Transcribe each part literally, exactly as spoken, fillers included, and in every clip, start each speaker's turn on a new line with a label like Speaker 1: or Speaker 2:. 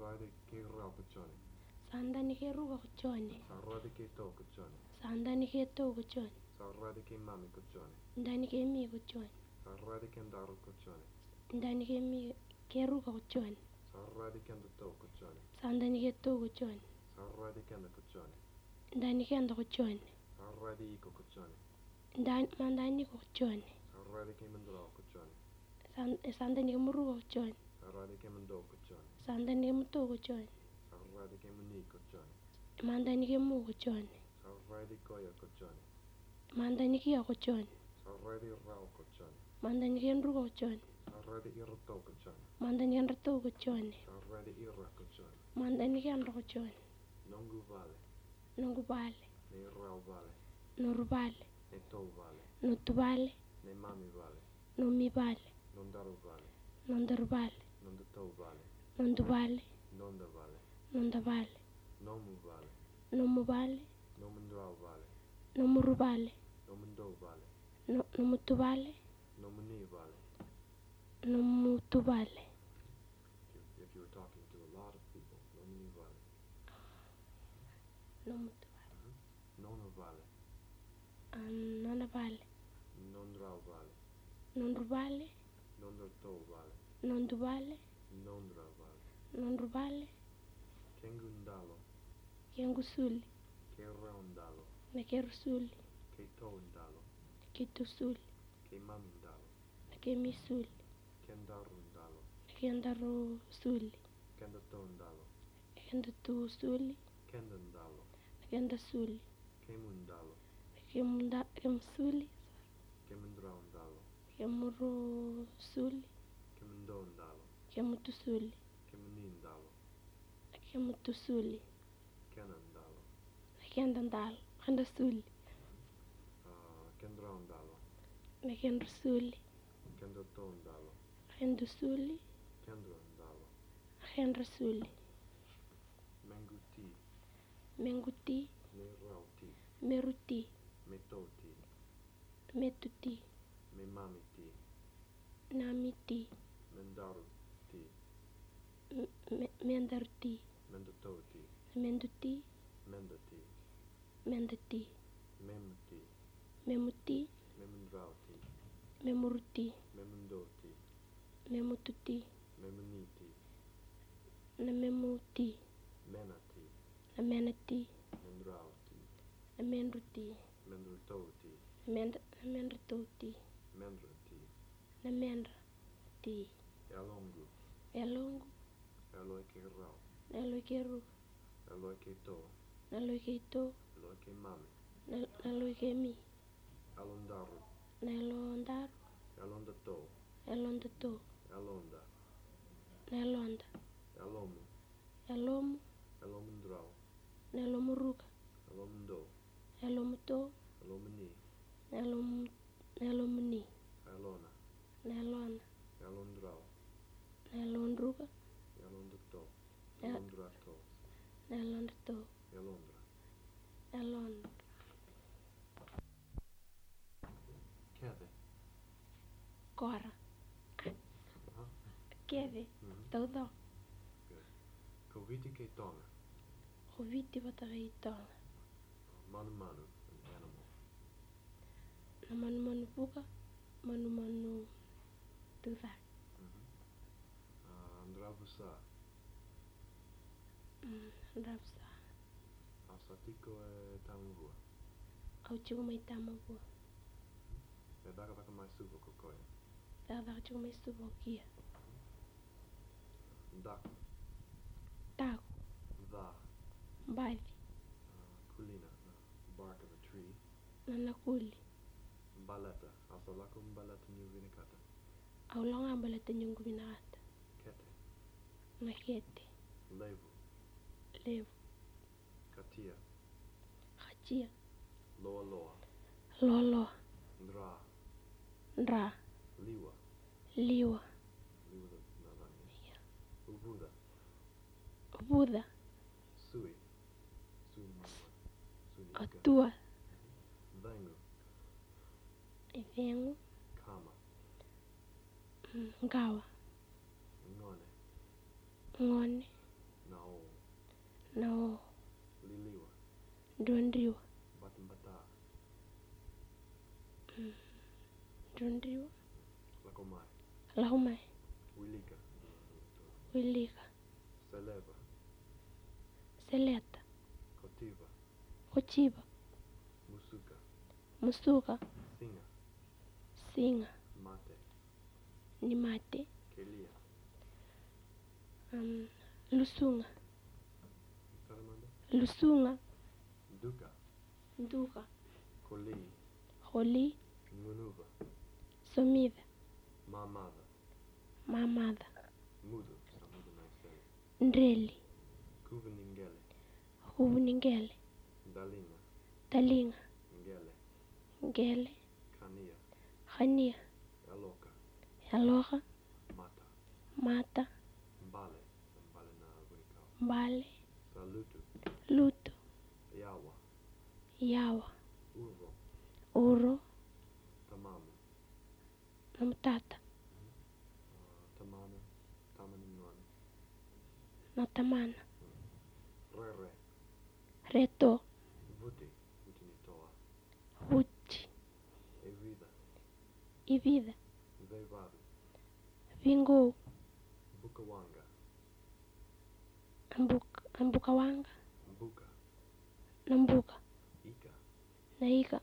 Speaker 1: Sarradi ke rau kuchoni.
Speaker 2: Sandani ke ruga kuchoni.
Speaker 1: Sarradi ke to kuchoni.
Speaker 2: Sandani ke to kuchoni.
Speaker 1: Sarradi ke mami kuchoni.
Speaker 2: Ndani ke mi kuchoni.
Speaker 1: Sarradi ke ndaru kuchoni.
Speaker 2: Ndani ke mi ke ruga kuchoni.
Speaker 1: Sarradi ke to kuchoni.
Speaker 2: Sandani ke to kuchoni.
Speaker 1: Sarradi ke kuchoni.
Speaker 2: Ndani ke ndo kuchoni.
Speaker 1: Sarradi iko kuchoni.
Speaker 2: Ndani mandani kuchoni.
Speaker 1: Sarradi ke mandro kuchoni.
Speaker 2: Sandani ke muruga kuchoni.
Speaker 1: Sarradi ke mando kuchoni.
Speaker 2: Sandani ke muto kuchoni.
Speaker 1: Sarradi ke mani kuchoni.
Speaker 2: Mandani ke mu kuchoni.
Speaker 1: Sarradi koya kuchoni.
Speaker 2: Mandani ke ya kuchoni.
Speaker 1: Sarradi rau kuchoni.
Speaker 2: Mandani ke nruga kuchoni.
Speaker 1: Sarradi irto kuchoni.
Speaker 2: Mandani ke nrto kuchoni.
Speaker 1: Sarradi irra kuchoni.
Speaker 2: Mandani ke andro kuchoni.
Speaker 1: Nongu vale.
Speaker 2: Nongu vale.
Speaker 1: Ne rau vale.
Speaker 2: Noru vale.
Speaker 1: Ne to vale.
Speaker 2: Notu vale.
Speaker 1: Ne mami vale.
Speaker 2: Nomi vale.
Speaker 1: Nondaru vale.
Speaker 2: Nondaru vale.
Speaker 1: Nonda to vale.
Speaker 2: Nondu vale.
Speaker 1: Nonda vale.
Speaker 2: Nonda vale.
Speaker 1: Nomu vale.
Speaker 2: Nomu vale.
Speaker 1: Nomundrau vale.
Speaker 2: Nomuru vale.
Speaker 1: Nomundo vale.
Speaker 2: No, nomutu vale.
Speaker 1: Nomuni vale.
Speaker 2: Nomutu vale.
Speaker 1: If, if you were talking to a lot of people, nomuni vale.
Speaker 2: Nomutu vale.
Speaker 1: Mm-hmm. Nonu vale.
Speaker 2: Um, nona vale.
Speaker 1: Nondrau vale.
Speaker 2: Nondu vale.
Speaker 1: Nondrato vale.
Speaker 2: Nondu vale.
Speaker 1: Nondra vale.
Speaker 2: Nondu vale.
Speaker 1: Kengundalo.
Speaker 2: Kengusuli.
Speaker 1: Kerraundalo.
Speaker 2: Nekerusuli.
Speaker 1: Keitoundalo.
Speaker 2: Kitusuli.
Speaker 1: Kemamindalo.
Speaker 2: Nekemisuli.
Speaker 1: Kendarundalo.
Speaker 2: Nekendarusuli.
Speaker 1: Kendatondalo.
Speaker 2: Kendatusuli.
Speaker 1: Kendandalo.
Speaker 2: Nekendasuli.
Speaker 1: Kemundalo.
Speaker 2: Nekemunda kemsuli.
Speaker 1: Kemundraundalo.
Speaker 2: Kemurusuli.
Speaker 1: Kemundondalo.
Speaker 2: Kemutusuli.
Speaker 1: Kemunindalo.
Speaker 2: Kemutusuli.
Speaker 1: Kenandalo.
Speaker 2: Nekendandalo. Kendasuli.
Speaker 1: Uh, Kendraundalo.
Speaker 2: Nekendrusuli.
Speaker 1: Kendatondalo.
Speaker 2: Kendusuli.
Speaker 1: Kendraundalo.
Speaker 2: Kendrasuli.
Speaker 1: Menguti.
Speaker 2: Menguti.
Speaker 1: Merauti.
Speaker 2: Meruti.
Speaker 1: Metoti.
Speaker 2: Metuti.
Speaker 1: Memamiti.
Speaker 2: Namiti.
Speaker 1: Mendaruti.
Speaker 2: Me- Mendaruti.
Speaker 1: Mendatoti.
Speaker 2: Menduti.
Speaker 1: Mendati.
Speaker 2: Mendati.
Speaker 1: Memuti.
Speaker 2: Memuti.
Speaker 1: Memundrauti.
Speaker 2: Memuruti.
Speaker 1: Memundoti.
Speaker 2: Memututi.
Speaker 1: Memuniti.
Speaker 2: Namemuti.
Speaker 1: Menati.
Speaker 2: Namenati.
Speaker 1: Mendrauti.
Speaker 2: Namendruti.
Speaker 1: Mendrutoti.
Speaker 2: Namend- Namendratoti.
Speaker 1: Mendrati.
Speaker 2: Namendrati.
Speaker 1: Elongu.
Speaker 2: Elongu.
Speaker 1: Eloikerau.
Speaker 2: Naloikeru.
Speaker 1: Eloiketo.
Speaker 2: Naloikeito.
Speaker 1: Eloikemami.
Speaker 2: Nal- Naloikemi.
Speaker 1: Elondaru.
Speaker 2: Nelondaru.
Speaker 1: Elondato.
Speaker 2: Elondato.
Speaker 1: Elonda.
Speaker 2: Nelonda.
Speaker 1: Elomu.
Speaker 2: Elomu.
Speaker 1: Elomundrau.
Speaker 2: Nelomuruga.
Speaker 1: Elomundo.
Speaker 2: Elomuto.
Speaker 1: Elomuni.
Speaker 2: Nelom Nelomuni.
Speaker 1: Elona.
Speaker 2: Nelona.
Speaker 1: Elondrau.
Speaker 2: Nelondruga.
Speaker 1: Elondato.
Speaker 2: El-
Speaker 1: Elondrato.
Speaker 2: Nelondato.
Speaker 1: Elondra.
Speaker 2: Elondra.
Speaker 1: Keve.
Speaker 2: Cora.
Speaker 1: Huh?
Speaker 2: Keve.
Speaker 1: Mhm.
Speaker 2: Todo.
Speaker 1: Good. Koviti ke tonga.
Speaker 2: Roviti vataraitona.
Speaker 1: Manu manu. An animal.
Speaker 2: Na manu manu puka. Manu manu tuva.
Speaker 1: Mhm. Uh, Andravusa.
Speaker 2: Mm, Rapsa.
Speaker 1: Asatiko e tamvua.
Speaker 2: Au chico mai tamavu.
Speaker 1: E daka daka mai suvo kokoya.
Speaker 2: Dada chico mai stuvokia.
Speaker 1: Dak.
Speaker 2: Tago.
Speaker 1: Va.
Speaker 2: Bali.
Speaker 1: Uh, kulina. Uh, bark of a tree.
Speaker 2: Nanakuli.
Speaker 1: Baleta. Asalako mbaleta nyuvinikata.
Speaker 2: Au longa balata nyungu binata.
Speaker 1: Kete.
Speaker 2: Nakete.
Speaker 1: Levu.
Speaker 2: Levo.
Speaker 1: Katia.
Speaker 2: Hachia.
Speaker 1: Loa loa.
Speaker 2: Lolo.
Speaker 1: Ndra.
Speaker 2: Ndra.
Speaker 1: Liwa.
Speaker 2: Liwa.
Speaker 1: Liwa da nadani. Uvuda.
Speaker 2: Buda.
Speaker 1: Sui. Sui mama. Sui nika.
Speaker 2: Atua.
Speaker 1: Vengu.
Speaker 2: Ivengu.
Speaker 1: Kama.
Speaker 2: Ngawa.
Speaker 1: Ngone.
Speaker 2: Ngone. Nao.
Speaker 1: Liliwa.
Speaker 2: Ndondriwa.
Speaker 1: Batimbata.
Speaker 2: Mm. Ndondriwa.
Speaker 1: Lakomai.
Speaker 2: Lahumai.
Speaker 1: Wilika.
Speaker 2: Wilika.
Speaker 1: Seleva.
Speaker 2: Seleta.
Speaker 1: Kotiva.
Speaker 2: Kochiba.
Speaker 1: Musuka.
Speaker 2: Musuka.
Speaker 1: Singa.
Speaker 2: Singa.
Speaker 1: Mate.
Speaker 2: Ni mate.
Speaker 1: Kelia.
Speaker 2: Um, lusunga.
Speaker 1: Salamanda.
Speaker 2: Lusunga.
Speaker 1: Duka.
Speaker 2: Nduka.
Speaker 1: Koli.
Speaker 2: Holi.
Speaker 1: Ngunuva.
Speaker 2: Somida.
Speaker 1: Mamada.
Speaker 2: Mamada.
Speaker 1: Mudu. Samudu naisele.
Speaker 2: Ndreli.
Speaker 1: Kuveningele.
Speaker 2: Huvningele.
Speaker 1: Dalinga.
Speaker 2: Talinga.
Speaker 1: Ngele.
Speaker 2: Ngele.
Speaker 1: Kania.
Speaker 2: Khania.
Speaker 1: Yaloka.
Speaker 2: Yaloka.
Speaker 1: Mata.
Speaker 2: Mata.
Speaker 1: Mbale. Mbale na Gunikao.
Speaker 2: Mbale.
Speaker 1: Salutu.
Speaker 2: Luto.
Speaker 1: Yawa.
Speaker 2: Yawa.
Speaker 1: Uro.
Speaker 2: Uro.
Speaker 1: Tamamu.
Speaker 2: Namtata.
Speaker 1: Uh, tamana. Tamaninwani.
Speaker 2: Natamana.
Speaker 1: Rere.
Speaker 2: Reto.
Speaker 1: Vuti. Vuti nitoa.
Speaker 2: Huti.
Speaker 1: Evida.
Speaker 2: Ivida.
Speaker 1: Veivaru.
Speaker 2: Vingu.
Speaker 1: Bukawanga.
Speaker 2: Ambuka. Ambuka wanga.
Speaker 1: Mbuka.
Speaker 2: Nambuka.
Speaker 1: Ika.
Speaker 2: Naika.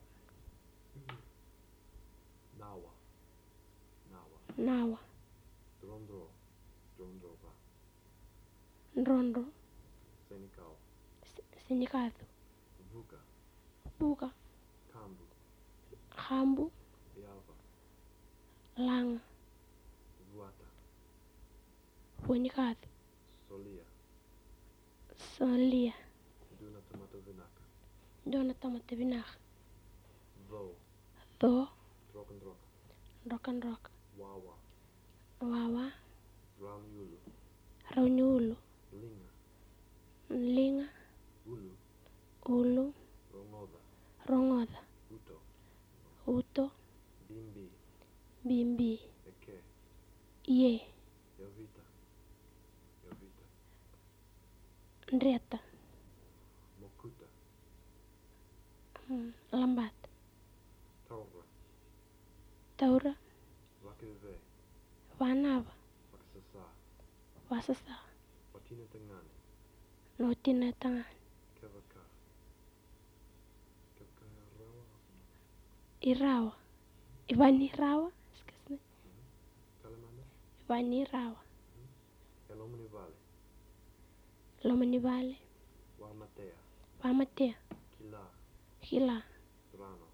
Speaker 1: Nawa. Nawa.
Speaker 2: Nawa.
Speaker 1: Drondro. Drondrova.
Speaker 2: Ndrondo.
Speaker 1: Senikao.
Speaker 2: Sinikathu.
Speaker 1: Vuka.
Speaker 2: Buka.
Speaker 1: Kambu.
Speaker 2: Hambu.
Speaker 1: Yava.
Speaker 2: Langa.
Speaker 1: Vuata.
Speaker 2: Huenikathu.
Speaker 1: Solia.
Speaker 2: Solia.
Speaker 1: Duna tomato vinaka.
Speaker 2: Dona tamate vinaka.
Speaker 1: Vo.
Speaker 2: Tho.
Speaker 1: Droken drok.
Speaker 2: Rokan roka.
Speaker 1: Wawa.
Speaker 2: Wawa.
Speaker 1: Rauniulu.
Speaker 2: Rauniulu.
Speaker 1: Linga.
Speaker 2: Linga.
Speaker 1: Ulu.
Speaker 2: Ulu.
Speaker 1: Rongoda.
Speaker 2: Rongoda.
Speaker 1: Uto.
Speaker 2: Uto.
Speaker 1: Bimbi.
Speaker 2: Bimbi.
Speaker 1: Eke.
Speaker 2: Ye.
Speaker 1: Yovita. Yovita.
Speaker 2: Ndreta.
Speaker 1: Mokuta.
Speaker 2: Mm. Lambat.
Speaker 1: Taura.
Speaker 2: Taura.
Speaker 1: Vakeve.
Speaker 2: Vanava.
Speaker 1: Vaksasa.
Speaker 2: Vasasa.
Speaker 1: Watina tengane.
Speaker 2: Notina tangan.
Speaker 1: Kevaka. Kevaka rawa.
Speaker 2: Irawa. Ivani rawa. Excuse me.
Speaker 1: Kalamanda.
Speaker 2: Ivani rawa.
Speaker 1: Elomini vale.
Speaker 2: Lomani vale.
Speaker 1: Wamatea.
Speaker 2: Vamatea.
Speaker 1: Kila.
Speaker 2: Hila.
Speaker 1: Drano.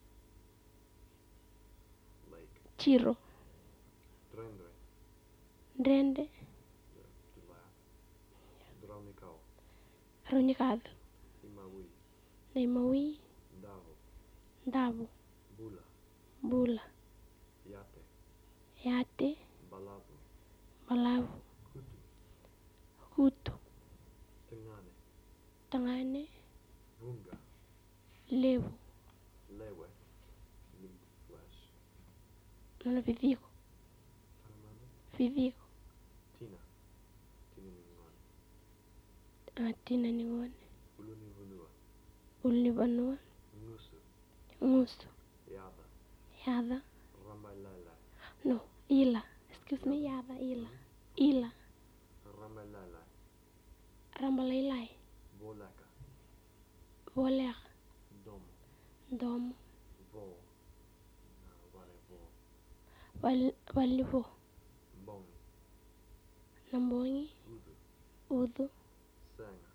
Speaker 1: Lake.
Speaker 2: Chiro.
Speaker 1: Drendre.
Speaker 2: Ndrende.
Speaker 1: Dula. Draunikao.
Speaker 2: Runikathu.
Speaker 1: Imawi.
Speaker 2: Naimawi.
Speaker 1: Ndavo.
Speaker 2: Ndavu.
Speaker 1: Bula.
Speaker 2: Bula.
Speaker 1: Yate.
Speaker 2: Yate.
Speaker 1: Balavu.
Speaker 2: Malavu.
Speaker 1: Kutu.
Speaker 2: Kutu.
Speaker 1: Tengane.
Speaker 2: Tangane.
Speaker 1: Vunga.
Speaker 2: Levu.
Speaker 1: Lewe. Meat. Flesh.
Speaker 2: Nona vidhiko.
Speaker 1: Kalamanda.
Speaker 2: Vidhiko.
Speaker 1: Tina. Tina ningone.
Speaker 2: Atina ningone.
Speaker 1: Uluni vunua.
Speaker 2: Ulnivanua.
Speaker 1: Ngusu.
Speaker 2: Ngusu.
Speaker 1: Yada.
Speaker 2: Yada.
Speaker 1: Ramailala.
Speaker 2: No. Ila. Excuse me. Yada. Ila. Ila.
Speaker 1: Ramailala.
Speaker 2: Rambalailai.
Speaker 1: Volaka.
Speaker 2: Volek.
Speaker 1: Domo.
Speaker 2: Domo.
Speaker 1: Vo. Ah, vale vo.
Speaker 2: Val, valivo.
Speaker 1: Mbongi.
Speaker 2: Nambongi.
Speaker 1: Udu.
Speaker 2: Udhu.
Speaker 1: Senga.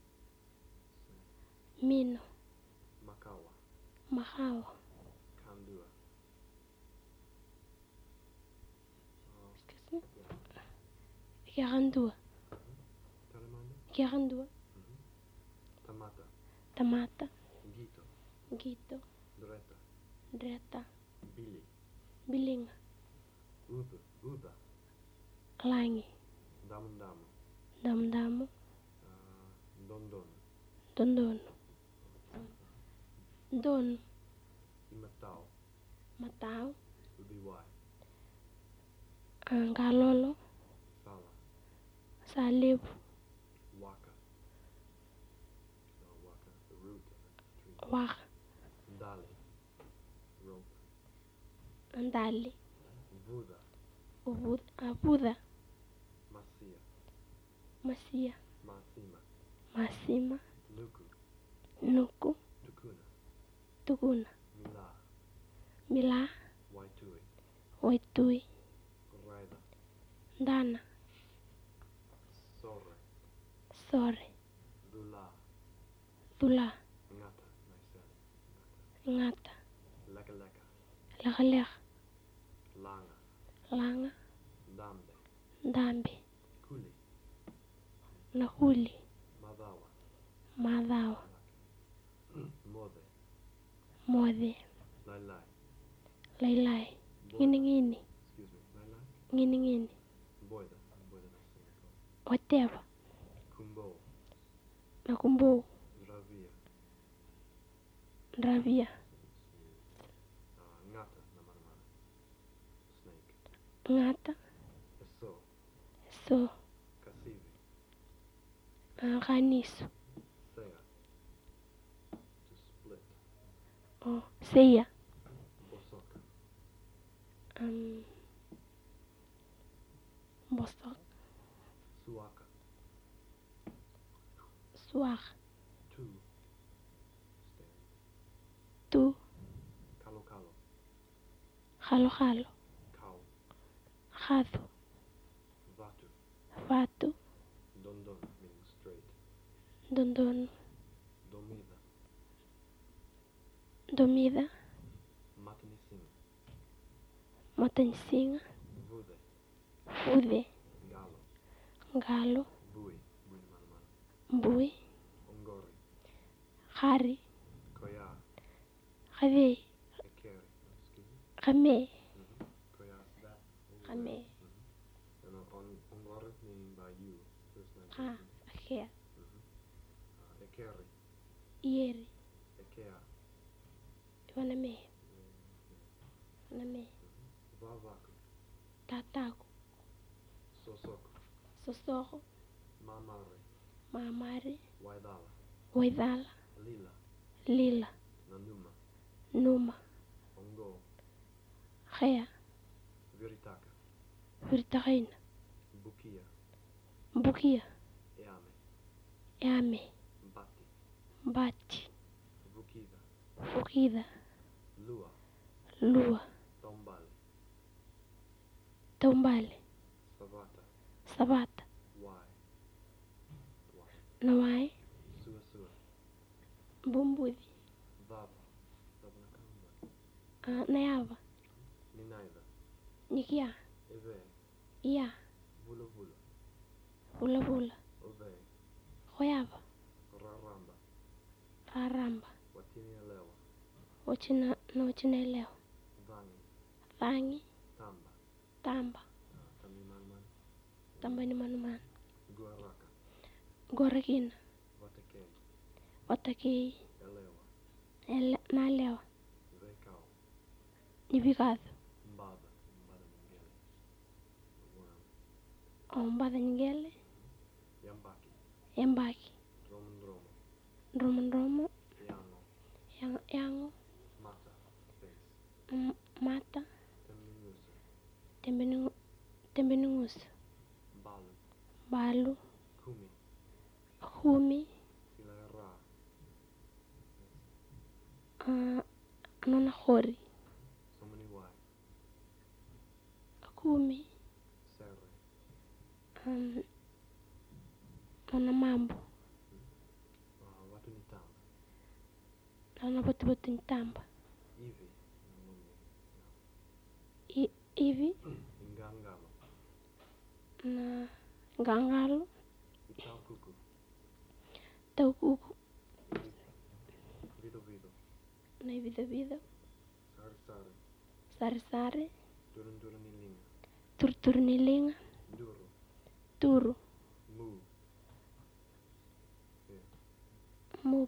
Speaker 2: Mino.
Speaker 1: Makawa.
Speaker 2: Mahawa.
Speaker 1: Kandua. Uh,
Speaker 2: Excuse me.
Speaker 1: yeah.
Speaker 2: Garandua.
Speaker 1: Kalamanda.
Speaker 2: Garandua.
Speaker 1: Mhm. Tamata.
Speaker 2: Tamata.
Speaker 1: Gito.
Speaker 2: Gito.
Speaker 1: Dreta.
Speaker 2: Dreta.
Speaker 1: Bili.
Speaker 2: Bilinga.
Speaker 1: Udu. Uda.
Speaker 2: Langi.
Speaker 1: Damundamu.
Speaker 2: Damdamu.
Speaker 1: Uh, Dondon.
Speaker 2: Dondono. Dono.
Speaker 1: Imatao.
Speaker 2: Matao.
Speaker 1: Udiwai.
Speaker 2: Angalolo.
Speaker 1: Sala.
Speaker 2: Salivu.
Speaker 1: Waka.
Speaker 2: Wax.
Speaker 1: Ndali. Rope.
Speaker 2: Ndali.
Speaker 1: Vudha.
Speaker 2: Uvudha. Vudha.
Speaker 1: Masia.
Speaker 2: Masia.
Speaker 1: Masima.
Speaker 2: Masima.
Speaker 1: Nuku.
Speaker 2: Nuku.
Speaker 1: Tukuna.
Speaker 2: Tukuna.
Speaker 1: Mila.
Speaker 2: Mila.
Speaker 1: Waitui.
Speaker 2: Waitui.
Speaker 1: Raida.
Speaker 2: Ndana.
Speaker 1: Sore.
Speaker 2: Sore.
Speaker 1: Dula.
Speaker 2: Dula.
Speaker 1: Ngata. Naiseli.
Speaker 2: Ngata.
Speaker 1: Leka leka.
Speaker 2: Lekalek.
Speaker 1: Langa.
Speaker 2: Langa.
Speaker 1: Dambe.
Speaker 2: Ndambi.
Speaker 1: Kuli.
Speaker 2: Nakuli.
Speaker 1: Madawa.
Speaker 2: Madhawa.
Speaker 1: Mode.
Speaker 2: Modhe.
Speaker 1: Lailai.
Speaker 2: Lailai.
Speaker 1: Boida.
Speaker 2: Ngini ngini.
Speaker 1: Excuse me. Lailai.
Speaker 2: Ngini ngini.
Speaker 1: Boida. Boida Naiseli.
Speaker 2: Whatever.
Speaker 1: Kumbo.
Speaker 2: Nakumbu.
Speaker 1: Dravia.
Speaker 2: Dravia.
Speaker 1: Uh, ngata na manamana. Snake.
Speaker 2: Ngata.
Speaker 1: Eso.
Speaker 2: So.
Speaker 1: Kasivi.
Speaker 2: Uh, Kanisu.
Speaker 1: Sea. To split.
Speaker 2: Oh. Seya.
Speaker 1: Bosoka.
Speaker 2: Um. Bosok.
Speaker 1: Suaka.
Speaker 2: Suak.
Speaker 1: Two. Stand.
Speaker 2: Tu.
Speaker 1: Kalo kalo.
Speaker 2: Halo halo.
Speaker 1: Cow.
Speaker 2: Hatu.
Speaker 1: Vatu.
Speaker 2: Vatu.
Speaker 1: Dondon meaning straight.
Speaker 2: Dondon.
Speaker 1: Domida.
Speaker 2: Domida.
Speaker 1: Matanisinga.
Speaker 2: Matansinga.
Speaker 1: Vude.
Speaker 2: Ude.
Speaker 1: Galo.
Speaker 2: Galo.
Speaker 1: Bui. Bui ni manamana.
Speaker 2: Mbui.
Speaker 1: Ongori.
Speaker 2: Hari.
Speaker 1: Koya.
Speaker 2: Khave.
Speaker 1: Ekeri. Excuse me.
Speaker 2: Khame.
Speaker 1: Mm-hmm. Koya is that.
Speaker 2: Khame.
Speaker 1: Mm-hmm. And uh, on Ongori meaning by you. First name.
Speaker 2: Ha.
Speaker 1: person.
Speaker 2: Akhia.
Speaker 1: Mm-hmm. Uh, Ekeri.
Speaker 2: Yeri.
Speaker 1: Ekea.
Speaker 2: Waname.
Speaker 1: Yeah, yeah.
Speaker 2: Waname.
Speaker 1: Mm-hmm. Vavaku.
Speaker 2: Tataku.
Speaker 1: Sosoko.
Speaker 2: Sosoko.
Speaker 1: Mamare.
Speaker 2: Mamari.
Speaker 1: Waidala.
Speaker 2: Waidala.
Speaker 1: Lila.
Speaker 2: Lila.
Speaker 1: Nanuma.
Speaker 2: Numa.
Speaker 1: Ongo.
Speaker 2: Khaya.
Speaker 1: Viritaka.
Speaker 2: Virtakhina.
Speaker 1: Bukia.
Speaker 2: Mbukia.
Speaker 1: Eame.
Speaker 2: Yame.
Speaker 1: Mbati.
Speaker 2: Mbati.
Speaker 1: Vukida.
Speaker 2: Fukida.
Speaker 1: Lua.
Speaker 2: Lua.
Speaker 1: Tombale.
Speaker 2: Tombale.
Speaker 1: Savata.
Speaker 2: Sabata.
Speaker 1: Wai. Wai.
Speaker 2: Nawai.
Speaker 1: Sua sua.
Speaker 2: Bumbudi.
Speaker 1: Vava. Vava nakamba.
Speaker 2: Uh, Nayava.
Speaker 1: Ninaida.
Speaker 2: Nikia.
Speaker 1: Eve.
Speaker 2: Iya.
Speaker 1: Vula vula.
Speaker 2: Vula vula.
Speaker 1: Ove.
Speaker 2: Khoyava.
Speaker 1: Raramba.
Speaker 2: Raramba.
Speaker 1: Watini elewa.
Speaker 2: Ochina no chinelewa.
Speaker 1: Vangi.
Speaker 2: Vangi.
Speaker 1: Tamba.
Speaker 2: Tamba.
Speaker 1: Uh, Tami manman.
Speaker 2: Tamba ni manuman.
Speaker 1: Guaraka.
Speaker 2: Gorakina.
Speaker 1: Vatekei.
Speaker 2: Watakei.
Speaker 1: Elewa.
Speaker 2: Ele nalewa.
Speaker 1: Vekao.
Speaker 2: Nibikado.
Speaker 1: Mbada. Mbada mingele. Worm.
Speaker 2: Ombada nyingele.
Speaker 1: Yambaki.
Speaker 2: Yambaki.
Speaker 1: Dromondromo.
Speaker 2: Dromondromo.
Speaker 1: Yango.
Speaker 2: Yang yango.
Speaker 1: Mata. Face.
Speaker 2: M mata.
Speaker 1: Temminusa.
Speaker 2: Tembenu tembenungus.
Speaker 1: Balu.
Speaker 2: Balu.
Speaker 1: Kumi.
Speaker 2: Kumi.
Speaker 1: Silera.
Speaker 2: Uh, nona khori.
Speaker 1: So many why.
Speaker 2: Kumi.
Speaker 1: Serre.
Speaker 2: Um, nona mambo.
Speaker 1: Uh, watu ni tamba.
Speaker 2: Nona batu batu ntamba.
Speaker 1: Ivi. Ngombe.
Speaker 2: I ivi.
Speaker 1: Ingangalo.
Speaker 2: Na gangalo.
Speaker 1: Itaukuku.
Speaker 2: Taukuku.
Speaker 1: Vido vido.
Speaker 2: Na vida vida.
Speaker 1: Sari sari.
Speaker 2: Sari sari.
Speaker 1: Turun turun nilinga.
Speaker 2: Tur tur nilinga.
Speaker 1: Duro.
Speaker 2: Turu.
Speaker 1: Mu. Yeah.
Speaker 2: Move.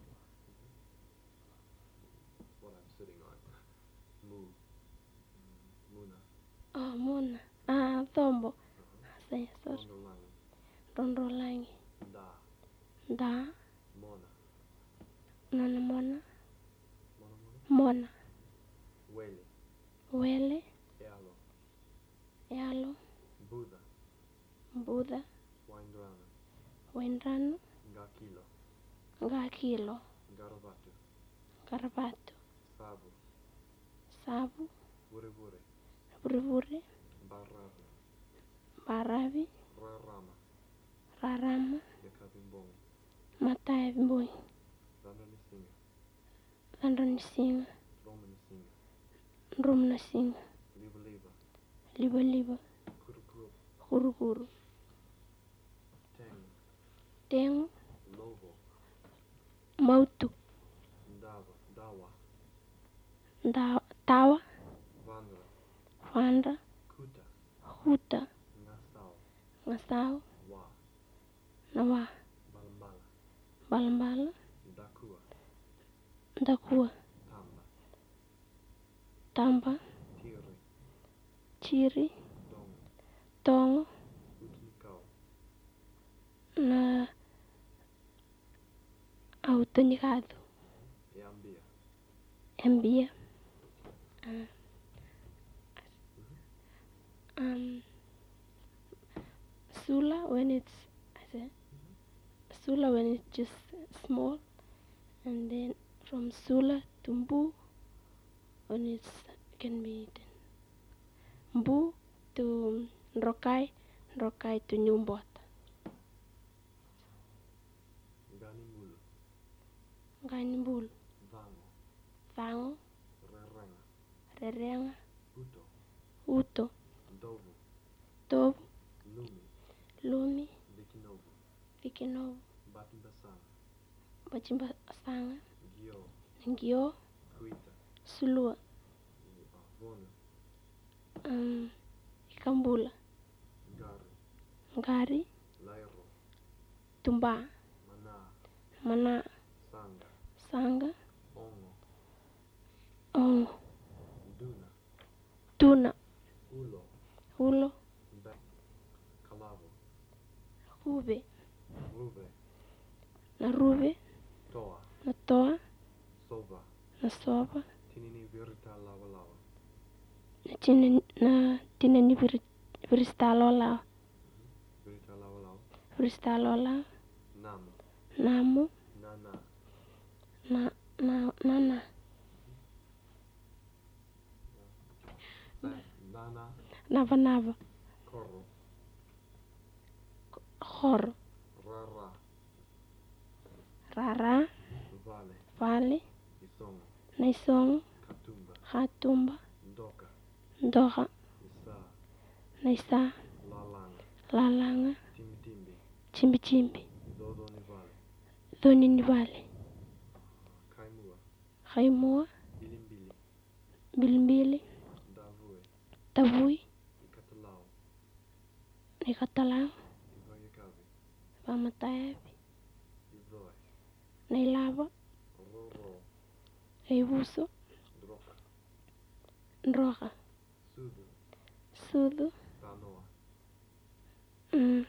Speaker 1: What I'm sitting on. Mu. Mm, Muna.
Speaker 2: Oh, muna. Ah, tombo.
Speaker 1: Uh-huh.
Speaker 2: Saya sor.
Speaker 1: Rondo langi.
Speaker 2: Rondo langi.
Speaker 1: Da.
Speaker 2: Da.
Speaker 1: Mona.
Speaker 2: Nona mona. Mona.
Speaker 1: Wele.
Speaker 2: Wele.
Speaker 1: Ealo.
Speaker 2: Ealo.
Speaker 1: Buddha.
Speaker 2: Buddha.
Speaker 1: Waindrana.
Speaker 2: Waindrano.
Speaker 1: Ngakilo.
Speaker 2: Ngakilo.
Speaker 1: Garavatu.
Speaker 2: Garavato.
Speaker 1: Sabu.
Speaker 2: Sabu.
Speaker 1: Vurevure.
Speaker 2: Vurevure.
Speaker 1: Baravi.
Speaker 2: Baravi.
Speaker 1: Rarama.
Speaker 2: Rarama.
Speaker 1: Yakavimbongi.
Speaker 2: Mataya Vimboi.
Speaker 1: Randanisinga.
Speaker 2: Randanisinga.
Speaker 1: Romanisinga.
Speaker 2: Romnasinga.
Speaker 1: Liva liva.
Speaker 2: Liba liba.
Speaker 1: Kurukuru.
Speaker 2: Huruguru.
Speaker 1: Tengu.
Speaker 2: Tengu.
Speaker 1: Lovo.
Speaker 2: Mautu.
Speaker 1: Ndava. Dawa.
Speaker 2: Da, tawa.
Speaker 1: Vandra.
Speaker 2: Vandra.
Speaker 1: Kuta.
Speaker 2: Huta.
Speaker 1: Ngasau.
Speaker 2: Ngasau.
Speaker 1: Wa.
Speaker 2: Nawa.
Speaker 1: Balambala.
Speaker 2: Balambala.
Speaker 1: Dakua.
Speaker 2: Dakua.
Speaker 1: Tamba.
Speaker 2: Tamba.
Speaker 1: Tiri.
Speaker 2: Chiri.
Speaker 1: Dongo.
Speaker 2: Tongo.
Speaker 1: Utnikau.
Speaker 2: Na autonicado.
Speaker 1: Yambia.
Speaker 2: Embia. Uh, um, Sula when it's I said, Sula when it's just small, and then from Sula to Mbu when it's can be eaten. Mbu to Nrokai, Nrokai to Nyumbot.
Speaker 1: Ganimulu.
Speaker 2: Ganimbul.
Speaker 1: Vango.
Speaker 2: Vango.
Speaker 1: Rerenga.
Speaker 2: Rerenga.
Speaker 1: Uto.
Speaker 2: Uto.
Speaker 1: Dovu.
Speaker 2: Tobu.
Speaker 1: Lumi.
Speaker 2: Lumi.
Speaker 1: Vikinovu.
Speaker 2: Vikinovu.
Speaker 1: Batimbasanga.
Speaker 2: Bachimba Sanga.
Speaker 1: Gio.
Speaker 2: Ngio.
Speaker 1: Kuita.
Speaker 2: Sulua.
Speaker 1: Vonu.
Speaker 2: Um, Ikambula.
Speaker 1: Gari.
Speaker 2: Ngari.
Speaker 1: Lairo.
Speaker 2: Tumba.
Speaker 1: Mana.
Speaker 2: Mana.
Speaker 1: Sanga.
Speaker 2: Sanga.
Speaker 1: Ongo.
Speaker 2: Ongo.
Speaker 1: Duna.
Speaker 2: Tuna.
Speaker 1: Ulo.
Speaker 2: Ulo.
Speaker 1: Be. Kalavo.
Speaker 2: Rube.
Speaker 1: Ruve.
Speaker 2: Na rube.
Speaker 1: Toa.
Speaker 2: Na toa.
Speaker 1: Sova.
Speaker 2: Na sova.
Speaker 1: Tinini virita lava lava.
Speaker 2: Na tina na tina ni vir, viristalola.
Speaker 1: Virita lava lava.
Speaker 2: Viristalola.
Speaker 1: Namu.
Speaker 2: Namu.
Speaker 1: Nana.
Speaker 2: Na na nana.
Speaker 1: Nana.
Speaker 2: Nava nava.
Speaker 1: Koro.
Speaker 2: Hor.
Speaker 1: Rara.
Speaker 2: Rara.
Speaker 1: Vale.
Speaker 2: Vale.
Speaker 1: Isongo.
Speaker 2: Naisong.
Speaker 1: Katumba.
Speaker 2: Hatumba.
Speaker 1: Ndoka.
Speaker 2: Ndoha.
Speaker 1: Isa.
Speaker 2: Naisa.
Speaker 1: Lalanga.
Speaker 2: Lalanga.
Speaker 1: Timbitimbi.
Speaker 2: Chimbi chimbi.
Speaker 1: Dodoni Vale.
Speaker 2: Doni ni vale.
Speaker 1: Kaimua.
Speaker 2: Haimua.
Speaker 1: Bilimbili.
Speaker 2: Bilmbili.
Speaker 1: Davue.
Speaker 2: Tavui.
Speaker 1: Ikatalao.
Speaker 2: Nikatalang.
Speaker 1: Ivayakavi.
Speaker 2: Pamatayavi.
Speaker 1: Ivoy.
Speaker 2: Nailava.
Speaker 1: Roro.
Speaker 2: Aivuso.
Speaker 1: Droka.
Speaker 2: Ndroha.
Speaker 1: Sudu.
Speaker 2: Sudu.
Speaker 1: Tanoa.
Speaker 2: Mm.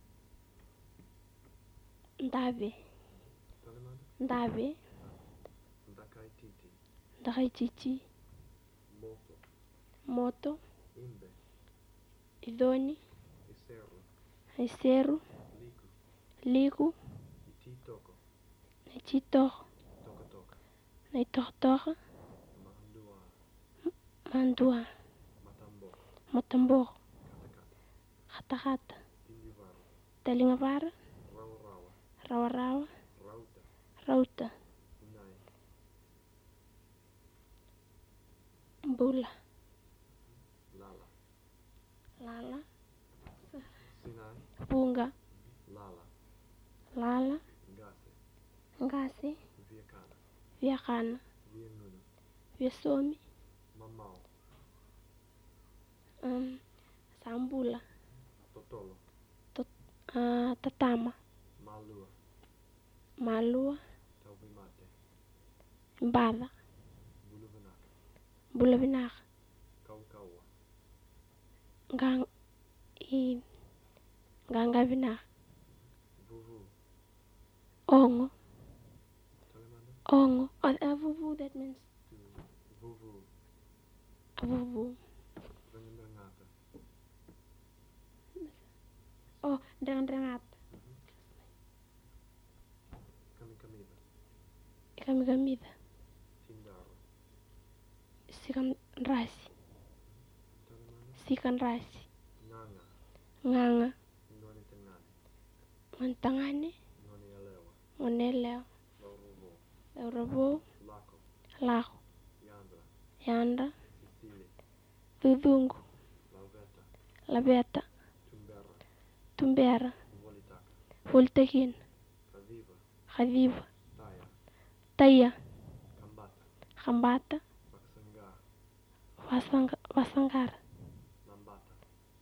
Speaker 2: Ndabe.
Speaker 1: Talimada.
Speaker 2: Ndabe.
Speaker 1: Ndakai Titi.
Speaker 2: Ndakai chichi.
Speaker 1: Moto.
Speaker 2: Moto.
Speaker 1: Imbe.
Speaker 2: Idoni.
Speaker 1: Iseru.
Speaker 2: Aiseru.
Speaker 1: Liku.
Speaker 2: Liku.
Speaker 1: Ititoko.
Speaker 2: Naichitoho.
Speaker 1: Toka toka.
Speaker 2: Naitohtoha.
Speaker 1: Mandua.
Speaker 2: Mandua.
Speaker 1: Matambo.
Speaker 2: Motambo.
Speaker 1: Katakata.
Speaker 2: Hatahata.
Speaker 1: Tindivaru.
Speaker 2: Talingavara.
Speaker 1: Rawa rawa.
Speaker 2: Rawa rawa.
Speaker 1: Rauta.
Speaker 2: Rauta.
Speaker 1: Unai.
Speaker 2: Mbula.
Speaker 1: Lala.
Speaker 2: Lala.
Speaker 1: Sinai.
Speaker 2: Bunga.
Speaker 1: Lala.
Speaker 2: Lala.
Speaker 1: Ngase.
Speaker 2: Ngasi.
Speaker 1: Viakana.
Speaker 2: Viakana.
Speaker 1: Vianunu.
Speaker 2: Viasomi.
Speaker 1: Mamau.
Speaker 2: Um, Sambula.
Speaker 1: Totolo.
Speaker 2: Tot, uh, Tatama.
Speaker 1: Malua.
Speaker 2: Malua.
Speaker 1: Taubimate.
Speaker 2: Mbada.
Speaker 1: Buluvanaka.
Speaker 2: Bulavinaka.
Speaker 1: Kaukaua.
Speaker 2: Gang. I. Gangavinaka.
Speaker 1: Vuvu.
Speaker 2: Ongo.
Speaker 1: Talimada.
Speaker 2: Ongo. Uh, uh, vuvu, that means
Speaker 1: To
Speaker 2: Migamida.
Speaker 1: Sindaro.
Speaker 2: Sikan rasi.
Speaker 1: Talamana.
Speaker 2: Sikan rasi.
Speaker 1: Nganga.
Speaker 2: Nganga.
Speaker 1: Noni tengani.
Speaker 2: Mantangani.
Speaker 1: Noni alewa.
Speaker 2: Moneleo.
Speaker 1: Laurubo.
Speaker 2: Eurabo.
Speaker 1: Lako.
Speaker 2: Lako.
Speaker 1: Yandra.
Speaker 2: Yanda.
Speaker 1: Sicili.
Speaker 2: Dudungu.
Speaker 1: Laveta.
Speaker 2: Labeta.
Speaker 1: Tumbera.
Speaker 2: Tumbera.
Speaker 1: Volitaka.
Speaker 2: Voltekin.
Speaker 1: Kadiva.
Speaker 2: Khadiva.
Speaker 1: Taya.
Speaker 2: Taya.
Speaker 1: Kambata.
Speaker 2: Khambata.
Speaker 1: Vaksanga.
Speaker 2: Vasanga, Vasangara.
Speaker 1: Lambata.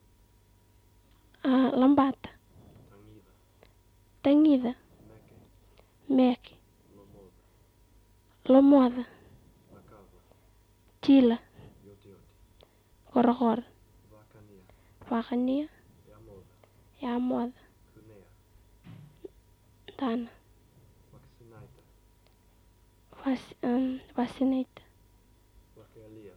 Speaker 2: Uh, Lambata.
Speaker 1: Tangida.
Speaker 2: Tangida.
Speaker 1: Meke.
Speaker 2: Meke.
Speaker 1: Lomoda.
Speaker 2: Lomoda.
Speaker 1: Lakava.
Speaker 2: Chila.
Speaker 1: Yoti yoti.
Speaker 2: Korokor.
Speaker 1: Vakania.
Speaker 2: Vakania.
Speaker 1: Yamoda.
Speaker 2: Yamoda.
Speaker 1: Kunea.
Speaker 2: Dana.
Speaker 1: Vaksinaita.
Speaker 2: Vas, um, Vasinita.
Speaker 1: Vakealia.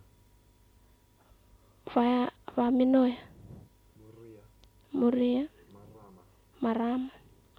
Speaker 2: Va, Vaminoya.
Speaker 1: Muria.
Speaker 2: Muria.
Speaker 1: Marama.
Speaker 2: Marama.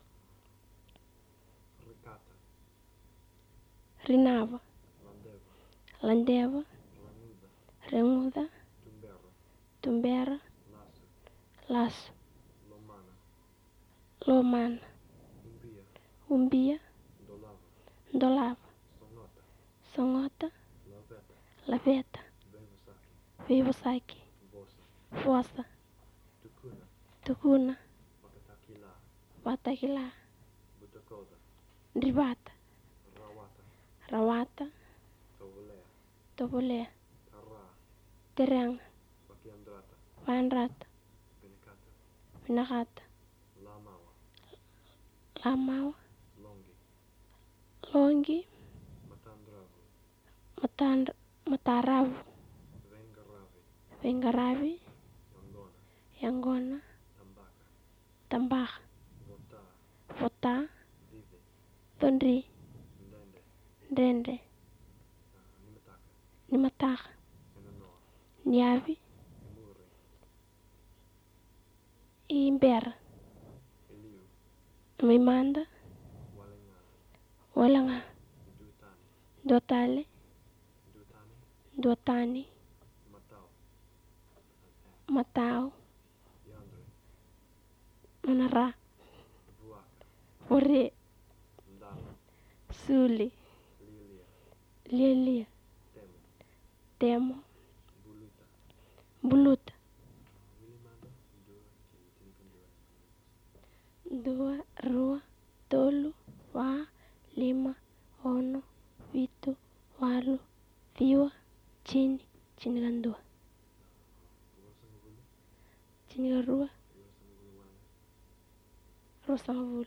Speaker 1: Ricata.
Speaker 2: Rinava.
Speaker 1: Landeva.
Speaker 2: Landeva.
Speaker 1: Languda.
Speaker 2: Renguda.
Speaker 1: Tumbera.
Speaker 2: Tumbera.
Speaker 1: Lasso.
Speaker 2: Lasso.
Speaker 1: Lomana.
Speaker 2: Lomana.
Speaker 1: Umbia.
Speaker 2: Umbia.
Speaker 1: Dolava.
Speaker 2: Dolava.
Speaker 1: Sonota.
Speaker 2: Songota.
Speaker 1: Laveta.
Speaker 2: Laveta.
Speaker 1: Vevosaki.
Speaker 2: Vivosaki.
Speaker 1: Vosa.
Speaker 2: Fossa.
Speaker 1: Tukuna.
Speaker 2: Tukuna.
Speaker 1: Wakatakila.
Speaker 2: Vatakila.
Speaker 1: Butakoda.
Speaker 2: Rivata.
Speaker 1: Rawata.
Speaker 2: Rawata.
Speaker 1: Tovolea.
Speaker 2: Tobolea.
Speaker 1: Tara.
Speaker 2: Terang.
Speaker 1: Vakiandrata.
Speaker 2: Vanrata.
Speaker 1: Benicata.
Speaker 2: Vinakata.
Speaker 1: Lamawa.
Speaker 2: Lamawa.
Speaker 1: Longi.
Speaker 2: Longi.
Speaker 1: Matandravu.
Speaker 2: Matandra, Mataravu.
Speaker 1: Vengaravi.
Speaker 2: Vengaravi.
Speaker 1: Yangona.
Speaker 2: Yangona.
Speaker 1: Tambaka.
Speaker 2: Tambaka.
Speaker 1: Vota.
Speaker 2: Vota.
Speaker 1: Vive.
Speaker 2: Thondri.
Speaker 1: Ndende.
Speaker 2: Ndende.
Speaker 1: Uh, nimataka.
Speaker 2: Nimataka.
Speaker 1: Enanoa.
Speaker 2: Niavi.
Speaker 1: Emuri.
Speaker 2: Imbera.
Speaker 1: Eliu.
Speaker 2: Mimanda.
Speaker 1: Walenga.
Speaker 2: Walanga.
Speaker 1: Dutani.
Speaker 2: Dotale.
Speaker 1: Dutani.
Speaker 2: Dotani.
Speaker 1: Matao.
Speaker 2: Matao.
Speaker 1: Yandre.
Speaker 2: Manara.
Speaker 1: Vuaka.
Speaker 2: Ore.
Speaker 1: Ndala.
Speaker 2: Suli.
Speaker 1: Lilia.
Speaker 2: Lilia.
Speaker 1: Temo.
Speaker 2: Temo.
Speaker 1: Buluta.
Speaker 2: Buluta.
Speaker 1: Wilimanda. Dua. Tinikan dua.
Speaker 2: Dua. Rua. Tolu. Wa. Lima. Ono. Vitu. Walu. Thiwa. Chini. Chini kan dua.
Speaker 1: Urusang bulu.
Speaker 2: Chini kan rua.
Speaker 1: Urusang bulu wana.
Speaker 2: Rosang vul.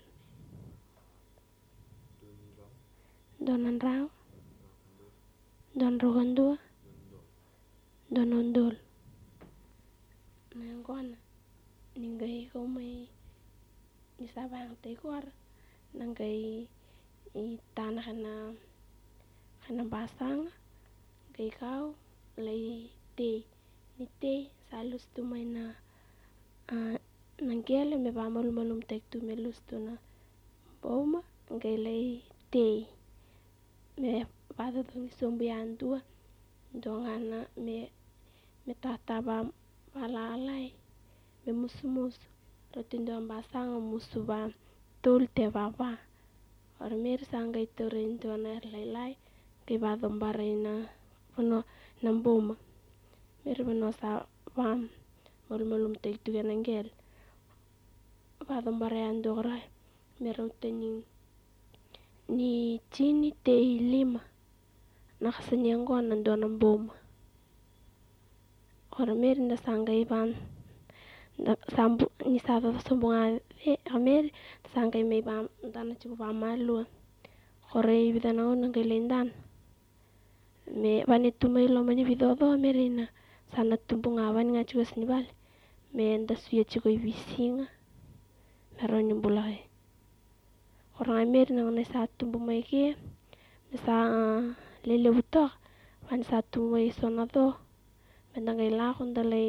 Speaker 1: Duni rau.
Speaker 2: Donan rau.
Speaker 1: Rakandur.
Speaker 2: Don rogan dua.
Speaker 1: Dundol.
Speaker 2: Donondol. Nangona. Ningai kau mai. Isabang tekor. Nangai i tanah kana kana basang. Gai kau lai te. Ni te salus tu mai na uh, nanggele me ba malum malum tek tu me lus tu na boma gai lai te. Me bada dong sombian tua. Dongana me me tata ba balalai. Me musu musu. Rotin doang basang musu ba tul te baba. Ormir sanggai turin tuana lai lai. Gai ba dombarena Bono namboma. Mer bono sa vam. Malum malum tek tu kan angel. Ba dombarean dora. Mer utening ni chini te lima. Nakasanyanggo nando namboma. Ormir na sanggai ban. Sambu ni sado sambunga e amer sanggai me bam dana chibu ba malu. Kore bidana on ngai lendan. Me banitu mai lo mani vidodo merina sana tumbunga ban nga chugas ni bal. Me nda suya chigo ibisinga. Meron yung bulay. Orang amer na na sa tumbu mai ke. Sa uh, lele butok. Ban sa tumbu mai sonado. Mendangai lakon dalay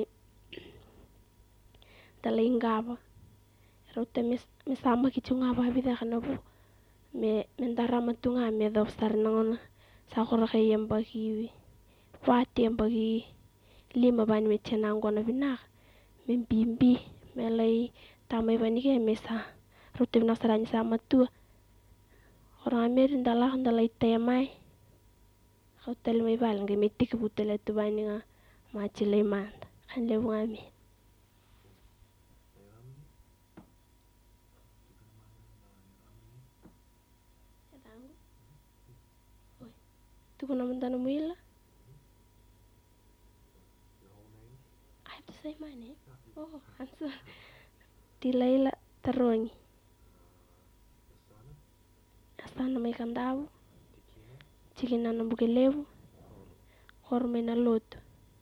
Speaker 2: dalay ngaba. Rote mes mesama kichunga ba bida kana bu. me mentara matunga me dop sarnangona sakora kayem baki watem baki lima ban me chenangona binak me bimbi me lay tamay banike me sa rutim nasaranya sa matua orang Amerin dalah dalay temay hotel may balang may tikabutela tu baninga machilay man kan lebu ngami tu kuna mantana muila. I have to say my name. Oh, I'm sorry. Tilaila Tarongi. Astana may kandaw. Chikina na bukelebu. Horme na loto.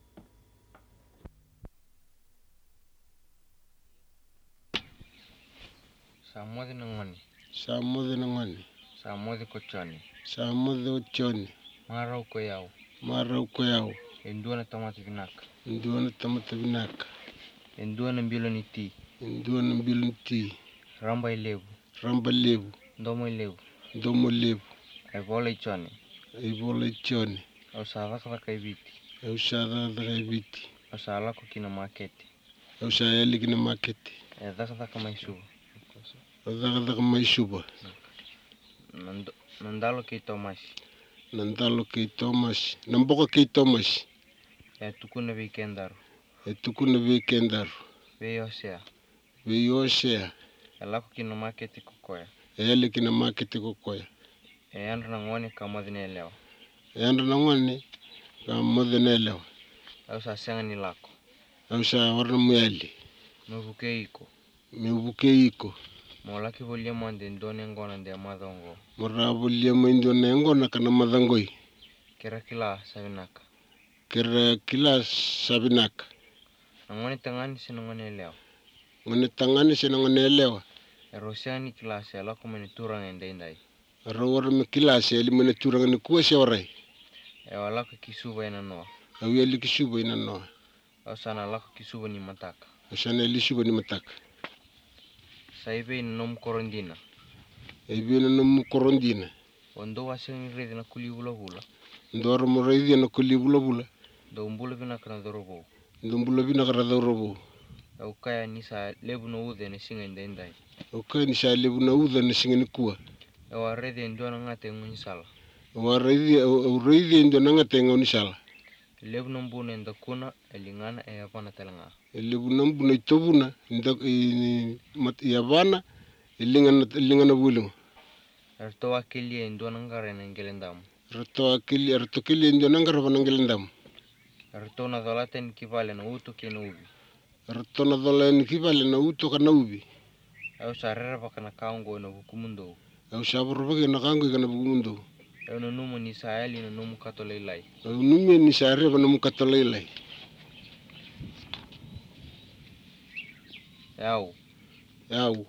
Speaker 3: Samodi nangoni.
Speaker 4: Samodi nangoni.
Speaker 3: Samodi kochoni.
Speaker 4: Samodi ochoni.
Speaker 3: Marau koyau.
Speaker 4: Marau koyau.
Speaker 3: Enduana tamati binaka.
Speaker 4: Enduana tamati binaka.
Speaker 3: Enduana mbiloni ti.
Speaker 4: Enduana mbiloni ti.
Speaker 3: Ramba ilebu.
Speaker 4: Ramba lebu.
Speaker 3: Ndomo ilebu.
Speaker 4: Ndomo lebu.
Speaker 3: Aivola ichoni.
Speaker 4: Aivola ichoni.
Speaker 3: Ausada kada kaibiti.
Speaker 4: Ausada kada kaibiti.
Speaker 3: Ausala ko kina maketi.
Speaker 4: Ausala kina maketi.
Speaker 3: Edaka daka maisuba.
Speaker 4: Edaka daka maisuba.
Speaker 3: Nandalo kei Thomas.
Speaker 4: Nandalo kei Thomas. Namboka kei Thomas.
Speaker 3: E tukuna weekendaru.
Speaker 4: E tukuna weekendaru.
Speaker 3: Weyosea.
Speaker 4: Weyosea.
Speaker 3: Elako kina maketi kokoya.
Speaker 4: Ele kina maketi kokoya.
Speaker 3: E andra nangoni kamadhine elewa.
Speaker 4: E andra nangoni kamadhine elewa.
Speaker 3: Ausa senga ni lako.
Speaker 4: Ausa warna mweli.
Speaker 3: Mebuke iko.
Speaker 4: Mebuke iko.
Speaker 3: Mola ki volia mande ndone ngona nde madongo.
Speaker 4: Mora volia mande ndone ngona kana madangoi.
Speaker 3: Kira kila sabinaka.
Speaker 4: Kira kila sabinaka.
Speaker 3: Ngoni tangani sinongoni elewa.
Speaker 4: Ngoni tangani sinongoni elewa.
Speaker 3: Erosiani kila se ala kumeni turang ende indai.
Speaker 4: Rawar me kila se eli mene turang ni kuwa se warai.
Speaker 3: E wala ka kisuba ina noa.
Speaker 4: Awi eli kisuba ina noa.
Speaker 3: Ausana ala ka kisuba ni mataka.
Speaker 4: Ausana eli suba ni mataka.
Speaker 3: Saibe ina nomu korondina.
Speaker 4: Saibe ina nomu korondina.
Speaker 3: Ondo waseng redi na kuli bula bula.
Speaker 4: Ndoro mo redi na kuli bula bula.
Speaker 3: Do mbula bina kana dorobo.
Speaker 4: Do mbula bina kana dorobo.
Speaker 3: Au kaya nisa lebu na ude na singa ende indai.
Speaker 4: Au kaya nisa lebu na ude na singa ni kuwa.
Speaker 3: Ewa redi ndo na ngate ngunisala.
Speaker 4: Ewa redi au redi ndo na ngate ngunisala.
Speaker 3: Lebu na mbuna enda kuna elingana e yavana telanga.
Speaker 4: Lebu na mbuna itobuna enda yavana elingana elingana bulungu.
Speaker 3: Erto wakili endo na ngare na ngelendamu.
Speaker 4: Erto wakili erto kili endo na ngare na ngelendamu.
Speaker 3: Erto na dhalate nikivale na uto kena ubi.
Speaker 4: Erto na dhalate nikivale na uto kana ubi.
Speaker 3: Au sarere baka na kaungo na bukumundo.
Speaker 4: Au sabur baka na kaungo kana bukumundo.
Speaker 3: Au na numu ni saeli na numu katolelai.
Speaker 4: Au numu ni saeli na numu katolelai.
Speaker 3: Au.
Speaker 4: Au.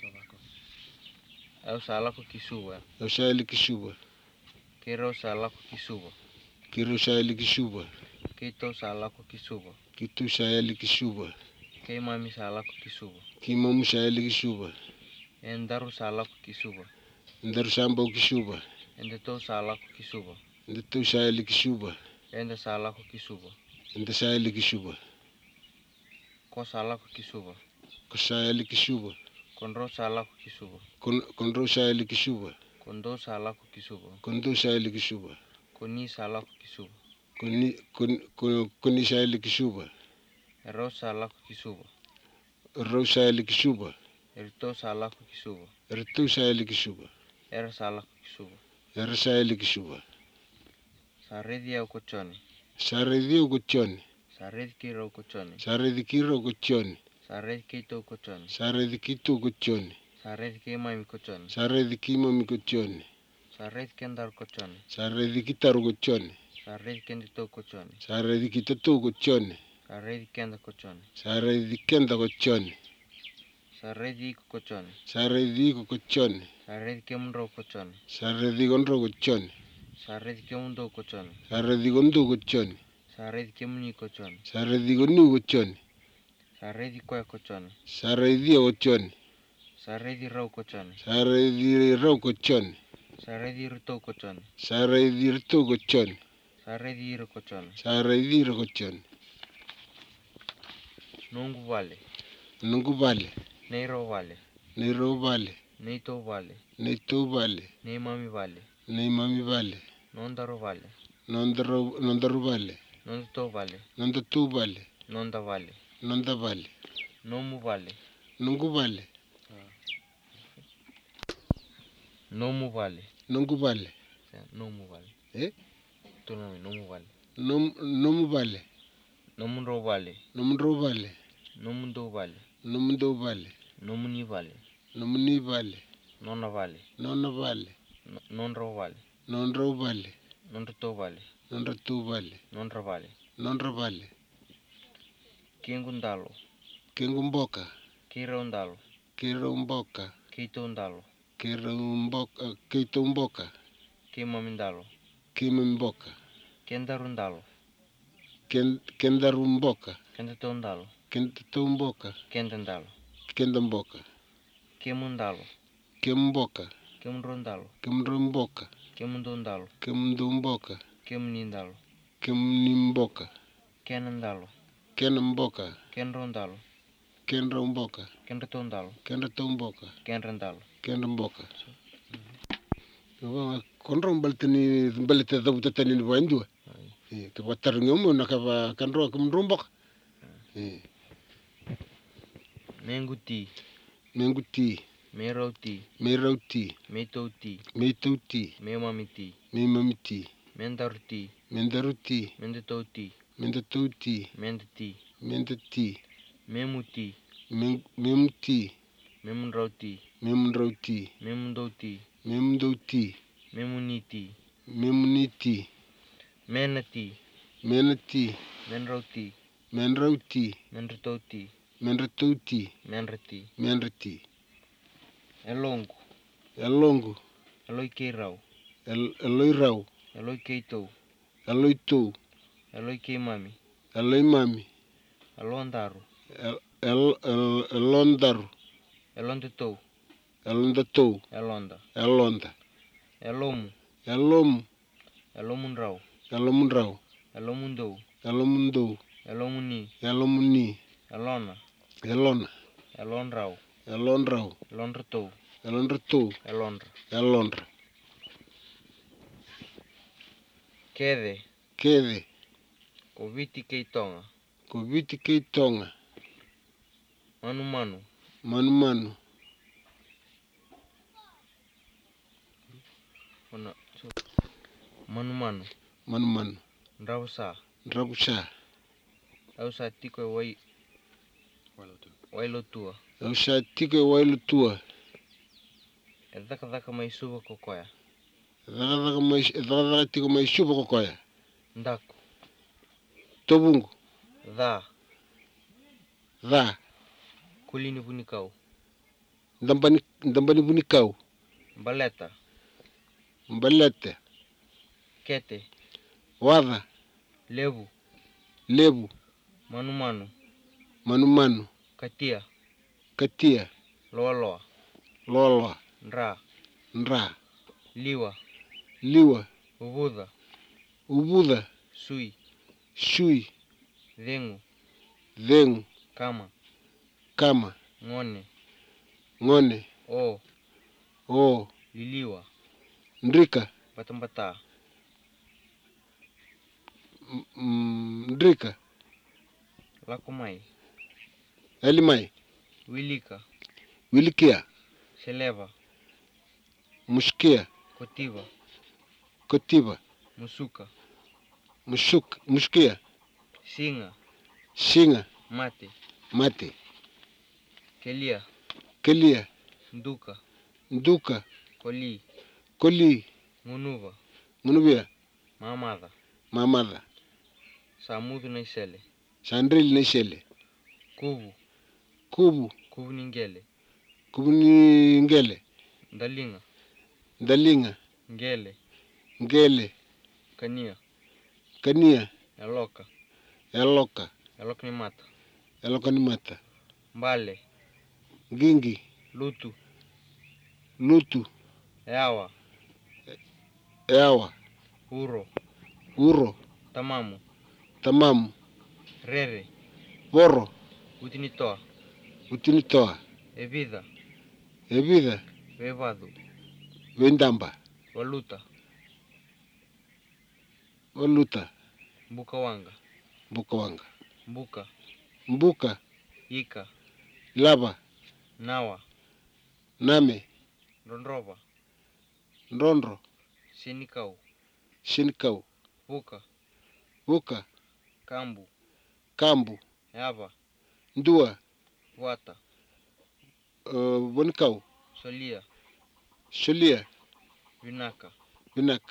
Speaker 3: Au salako kisuba.
Speaker 4: Au saeli kisuba.
Speaker 3: Kero salako kisuba.
Speaker 4: Kero saeli kisuba.
Speaker 3: Kito salako kisuba.
Speaker 4: Kito saeli kisuba.
Speaker 3: Kei mami salako kisuba.
Speaker 4: Kei mami saeli kisuba.
Speaker 3: Endaru salako kisuba.
Speaker 4: Endaru sambau kisuba.
Speaker 3: Ende to salako kisuba.
Speaker 4: Ende to saeli kisuba.
Speaker 3: Ende salako kisuba.
Speaker 4: Ende saeli kisuba.
Speaker 3: Ko salako kisuba.
Speaker 4: Ko saeli kisuba.
Speaker 3: Konro salako kisuba.
Speaker 4: Kon konro saeli kisuba.
Speaker 3: Kondo salako kisuba.
Speaker 4: Kondo saeli kisuba.
Speaker 3: Koni salako kisuba.
Speaker 4: Koni kon koni saeli kisuba.
Speaker 3: Ero salako kisuba.
Speaker 4: Ero saeli kisuba.
Speaker 3: Erto salako kisuba.
Speaker 4: Erto saeli kisuba.
Speaker 3: Era salako kisuba.
Speaker 4: Era saeli kisuba.
Speaker 3: Saredi au kochoni.
Speaker 4: Saredi au kochoni.
Speaker 3: Saredi kiro kochoni.
Speaker 4: Saredi kiro kochoni.
Speaker 3: Saredi kito kochoni.
Speaker 4: Saredi kito kochoni.
Speaker 3: Saredi kima mi kochoni.
Speaker 4: Saredi kima mi kochoni.
Speaker 3: Saredi kendar kochoni.
Speaker 4: Saredi kitar kochoni.
Speaker 3: Saredi kendito kochoni.
Speaker 4: Saredi kitato kochoni.
Speaker 3: Saredi kenda kochoni.
Speaker 4: Saredi kenda kochoni.
Speaker 3: Saredi iko kochoni.
Speaker 4: Saredi iko kochoni.
Speaker 3: Saredi kemundro kochoni.
Speaker 4: Saredi gondro kochoni.
Speaker 3: Saredi kemundo kochoni.
Speaker 4: Saredi gondo kochoni.
Speaker 3: Saredi kemuni kochoni.
Speaker 4: Saredi gonu kochoni.
Speaker 3: Saredi koya kochoni.
Speaker 4: Saredi kochoni.
Speaker 3: Saredi rau kochani.
Speaker 4: Saredi rau kochani.
Speaker 3: Saredi rito kochani.
Speaker 4: Saredi rito kochani.
Speaker 3: Saredi iro kochani.
Speaker 4: Saredi iro kochani.
Speaker 3: Nungu vale.
Speaker 4: Nungu vale.
Speaker 3: Neiro vale.
Speaker 4: Neiro vale.
Speaker 3: Neito vale.
Speaker 4: Neito vale.
Speaker 3: Neimami vale.
Speaker 4: Neimami vale.
Speaker 3: Nondaro vale.
Speaker 4: Nondaro Nondaru vale.
Speaker 3: Nondato vale.
Speaker 4: Nondatu vale.
Speaker 3: Nonda vale.
Speaker 4: Nonda vale.
Speaker 3: Nomu vale.
Speaker 4: Nungu vale.
Speaker 3: Nomu vale.
Speaker 4: Nungu vale.
Speaker 3: Nomu vale.
Speaker 4: Eh?
Speaker 3: Tu nome nomu vale.
Speaker 4: Nom Nomu vale.
Speaker 3: Nomundo vale.
Speaker 4: Nomundro vale.
Speaker 3: Nomundo vale.
Speaker 4: Nomundo vale.
Speaker 3: Nomuni vale.
Speaker 4: Nomuni vale.
Speaker 3: Nona vale.
Speaker 4: Nona vale.
Speaker 3: Nondro vale.
Speaker 4: Nondro vale.
Speaker 3: Nondrato vale.
Speaker 4: Nondratu vale.
Speaker 3: Nondra vale.
Speaker 4: Nondra vale.
Speaker 3: Kingundalo.
Speaker 4: Kingumboka.
Speaker 3: Kirondalo.
Speaker 4: Kirumboka.
Speaker 3: Kitondalo.
Speaker 4: Kirumboka. Kitumboka.
Speaker 3: Kimamindalo.
Speaker 4: Kimimboka.
Speaker 3: Kendarundalo.
Speaker 4: Ken Kendarumboka.
Speaker 3: Kendatondalo.
Speaker 4: Kendatumboka.
Speaker 3: Kendandalo.
Speaker 4: Kendamboka.
Speaker 3: Kimundalo.
Speaker 4: Kimboka.
Speaker 3: Kimrondalo.
Speaker 4: Kimrumboka.
Speaker 3: Kimundondalo.
Speaker 4: Kimdumboka.
Speaker 3: Kimnindalo.
Speaker 4: Kimnimboka.
Speaker 3: Kenandalo.
Speaker 4: Kenamboka.
Speaker 3: Kenrondalo.
Speaker 4: Kenrumboka.
Speaker 3: Kendatondalo.
Speaker 4: Kendatumboka.
Speaker 3: Kenrandalo.
Speaker 4: Kendamboka. Konro baltani balite zabuta tani wanjua. Eh to watar ngomo nakava kanro kumrumboka. Eh
Speaker 3: Menguti.
Speaker 4: Menguti.
Speaker 3: Merauti.
Speaker 4: Merauti.
Speaker 3: Metauti.
Speaker 4: Metauti.
Speaker 3: Memamiti.
Speaker 4: Memamiti.
Speaker 3: Mendaruti.
Speaker 4: Mendaruti.
Speaker 3: Mendatauti.
Speaker 4: Mendatauti.
Speaker 3: Mendati.
Speaker 4: Mendati.
Speaker 3: Memuti.
Speaker 4: Memuti.
Speaker 3: Memunrauti.
Speaker 4: Memunrauti.
Speaker 3: Memundauti.
Speaker 4: Memundauti.
Speaker 3: Memuniti.
Speaker 4: Memuniti.
Speaker 3: Menati.
Speaker 4: Menati.
Speaker 3: Menrauti.
Speaker 4: Menrauti.
Speaker 3: Menratauti.
Speaker 4: Menratauti.
Speaker 3: Menrati.
Speaker 4: Menrati.
Speaker 3: Elongo.
Speaker 4: Elongo.
Speaker 3: Eloi keirau.
Speaker 4: El Eloi rau.
Speaker 3: Eloi keitou.
Speaker 4: Eloi tu.
Speaker 3: Eloi keimami.
Speaker 4: Eloi mami.
Speaker 3: Elondaru.
Speaker 4: El El El Elondaru.
Speaker 3: Elondatou.
Speaker 4: Elondatou.
Speaker 3: Elonda.
Speaker 4: Elonda.
Speaker 3: Elomu.
Speaker 4: Elom.
Speaker 3: Elomunrau.
Speaker 4: Elomunrau.
Speaker 3: Elomundou.
Speaker 4: Elomundou.
Speaker 3: Elomuni.
Speaker 4: Elomuni.
Speaker 3: Elona.
Speaker 4: Elona.
Speaker 3: Elonrau.
Speaker 4: Elonrau.
Speaker 3: Elondratou.
Speaker 4: Elondratou.
Speaker 3: Elondra.
Speaker 4: Elondra.
Speaker 3: Kede.
Speaker 4: Kede.
Speaker 3: Koviti keitonga.
Speaker 4: Koviti keitonga.
Speaker 3: Manu manu.
Speaker 4: Manu manu.
Speaker 3: Ona. Manu manu.
Speaker 4: Manu manu.
Speaker 3: Ndrausa.
Speaker 4: Ndrausa.
Speaker 3: Ausa tiko wai. Wailotua.
Speaker 4: Ausa tiko wailotua.
Speaker 3: Edaka daka mai suba kokoya.
Speaker 4: Edaka daka mai edaka daka tiko mai suba kokoya.
Speaker 3: Ndaku.
Speaker 4: Tobungu.
Speaker 3: Dha.
Speaker 4: Dha.
Speaker 3: Kulini bunikau.
Speaker 4: Ndambani ndambani bunikau.
Speaker 3: Baleta.
Speaker 4: Baleta.
Speaker 3: Kete.
Speaker 4: Wada.
Speaker 3: Lebu.
Speaker 4: Lebu.
Speaker 3: Manu manu.
Speaker 4: Manu manu.
Speaker 3: Katia.
Speaker 4: Katia.
Speaker 3: Loa loa.
Speaker 4: Loa loa.
Speaker 3: Ndra.
Speaker 4: Ndra.
Speaker 3: Liwa.
Speaker 4: Liwa.
Speaker 3: Ubudha.
Speaker 4: Ubudha.
Speaker 3: Sui.
Speaker 4: Shui.
Speaker 3: Dhengu.
Speaker 4: Dhengu.
Speaker 3: Kama.
Speaker 4: Kama.
Speaker 3: Ngone.
Speaker 4: Ngone.
Speaker 3: O.
Speaker 4: O.
Speaker 3: Liliwa.
Speaker 4: Ndrika.
Speaker 3: Batambata.
Speaker 4: Ndrika.
Speaker 3: Lakumai.
Speaker 4: Elimai.
Speaker 3: Wilika.
Speaker 4: Wilikia.
Speaker 3: Seleva.
Speaker 4: Muskia.
Speaker 3: Kotiva.
Speaker 4: Kotiva.
Speaker 3: Musuka.
Speaker 4: Musuk. Muskia.
Speaker 3: Singa.
Speaker 4: Singa.
Speaker 3: Mate.
Speaker 4: Mate.
Speaker 3: Kelia.
Speaker 4: Kelia.
Speaker 3: Nduka.
Speaker 4: Nduka.
Speaker 3: Koli.
Speaker 4: Koli.
Speaker 3: Ngunuva.
Speaker 4: Ngunubia.
Speaker 3: Mamada.
Speaker 4: Mamada.
Speaker 3: Samudu na isele.
Speaker 4: Sandril na isele.
Speaker 3: Kubu.
Speaker 4: Kubu.
Speaker 3: Kubu ningele.
Speaker 4: Kubu ningele.
Speaker 3: Ndalinga.
Speaker 4: Ndalinga.
Speaker 3: Ngele.
Speaker 4: Ngele.
Speaker 3: Kania.
Speaker 4: Kania.
Speaker 3: Eloka.
Speaker 4: Eloka.
Speaker 3: Eloka ni mata.
Speaker 4: Eloka ni mata.
Speaker 3: Mbale.
Speaker 4: Gingi.
Speaker 3: lutu,
Speaker 4: lutu,
Speaker 3: eawa,
Speaker 4: eawa,
Speaker 3: uro,
Speaker 4: uro,
Speaker 3: tamamu,
Speaker 4: tamamu,
Speaker 3: rere,
Speaker 4: voro,
Speaker 3: utinitoa,
Speaker 4: utinitoa,
Speaker 3: evitha,
Speaker 4: evitha,
Speaker 3: vevathu,
Speaker 4: vendamba,
Speaker 3: waluta,
Speaker 4: waluta,
Speaker 3: mbukawanga,
Speaker 4: mbukawanga,
Speaker 3: mbuka,
Speaker 4: mbuka,
Speaker 3: ika,
Speaker 4: lava,
Speaker 3: nawa,
Speaker 4: name,
Speaker 3: ndondrova,
Speaker 4: ndondro,
Speaker 3: sinikau,
Speaker 4: shinkau,
Speaker 3: vuka,
Speaker 4: vuka,
Speaker 3: kambu,
Speaker 4: kambu,
Speaker 3: yava,
Speaker 4: ndua,
Speaker 3: wata,
Speaker 4: uh, vonkau,
Speaker 3: solia,
Speaker 4: sholia,
Speaker 3: vinaka,
Speaker 4: vinak,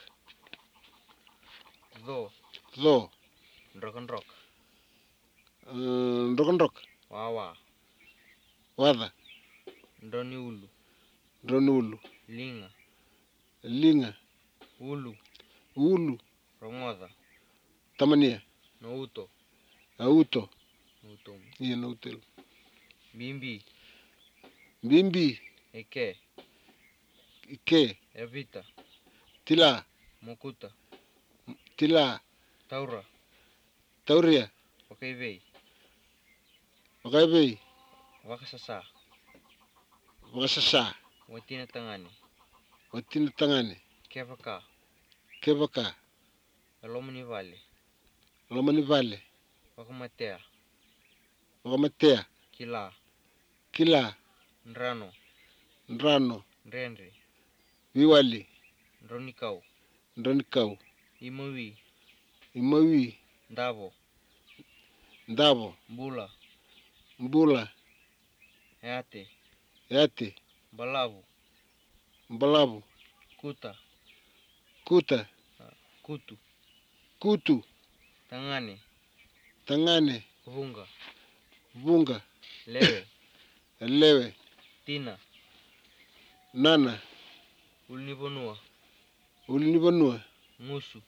Speaker 3: dho,
Speaker 4: tho,
Speaker 3: ndrokandrok,
Speaker 4: uh, ndrokondrok,
Speaker 3: wawa,
Speaker 4: wadha,
Speaker 3: ndoni ulu,
Speaker 4: dronulu,
Speaker 3: linga,
Speaker 4: linga,
Speaker 3: ulu,
Speaker 4: ulu,
Speaker 3: rongodha,
Speaker 4: tamania,
Speaker 3: nouto,
Speaker 4: auto,
Speaker 3: noutum,
Speaker 4: iya nautel,
Speaker 3: bimbi,
Speaker 4: bimbi,
Speaker 3: eke,
Speaker 4: ike,
Speaker 3: evita,
Speaker 4: tila,
Speaker 3: mokuta,
Speaker 4: tila,
Speaker 3: taura,
Speaker 4: tauria,
Speaker 3: wakaivei,
Speaker 4: wakaibei,
Speaker 3: wakasasa,
Speaker 4: wakasasa,
Speaker 3: watina tangani,
Speaker 4: watina tangane,
Speaker 3: kevaka,
Speaker 4: kevaka,
Speaker 3: alomni vale,
Speaker 4: lomani vale,
Speaker 3: wakamatea,
Speaker 4: wakamatea,
Speaker 3: kila,
Speaker 4: kila,
Speaker 3: ndrano,
Speaker 4: ndrano,
Speaker 3: ndrendre,
Speaker 4: viwali,
Speaker 3: ndronikau,
Speaker 4: ndronikau,
Speaker 3: imawi,
Speaker 4: imawi,
Speaker 3: ndavo,
Speaker 4: ndavo,
Speaker 3: mbula,
Speaker 4: mbula,
Speaker 3: yate,
Speaker 4: yate,
Speaker 3: balavu,
Speaker 4: mbalavu,
Speaker 3: kuta,
Speaker 4: kuta,
Speaker 3: kutu,
Speaker 4: kutu,
Speaker 3: tangane,
Speaker 4: tangane,
Speaker 3: vunga,
Speaker 4: vunga,
Speaker 3: lewe,
Speaker 4: lewe,
Speaker 3: tina,
Speaker 4: nana,
Speaker 3: ulnivonua,
Speaker 4: ulinivanua,
Speaker 3: ngusu,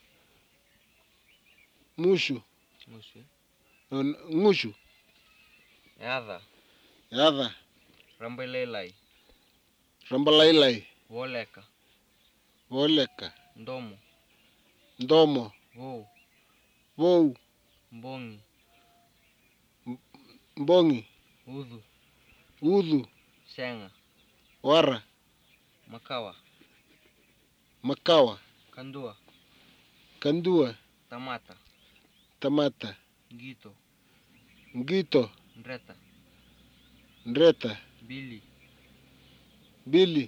Speaker 4: mushu,
Speaker 3: ngusu,
Speaker 4: uh, ngushu,
Speaker 3: yadha,
Speaker 4: yadha,
Speaker 3: rambelelai,
Speaker 4: rambalailai,
Speaker 3: woleka,
Speaker 4: voleka,
Speaker 3: ndomo,
Speaker 4: ndomo,
Speaker 3: vou,
Speaker 4: vou,
Speaker 3: mbongi,
Speaker 4: mbongi,
Speaker 3: udhu,
Speaker 4: udhu,
Speaker 3: senga,
Speaker 4: wara,
Speaker 3: makawa,
Speaker 4: makawa,
Speaker 3: kandua,
Speaker 4: kandua,
Speaker 3: tamata,
Speaker 4: tamata,
Speaker 3: gito,
Speaker 4: ngito,
Speaker 3: ndreta,
Speaker 4: ndreta,
Speaker 3: bili,
Speaker 4: bili,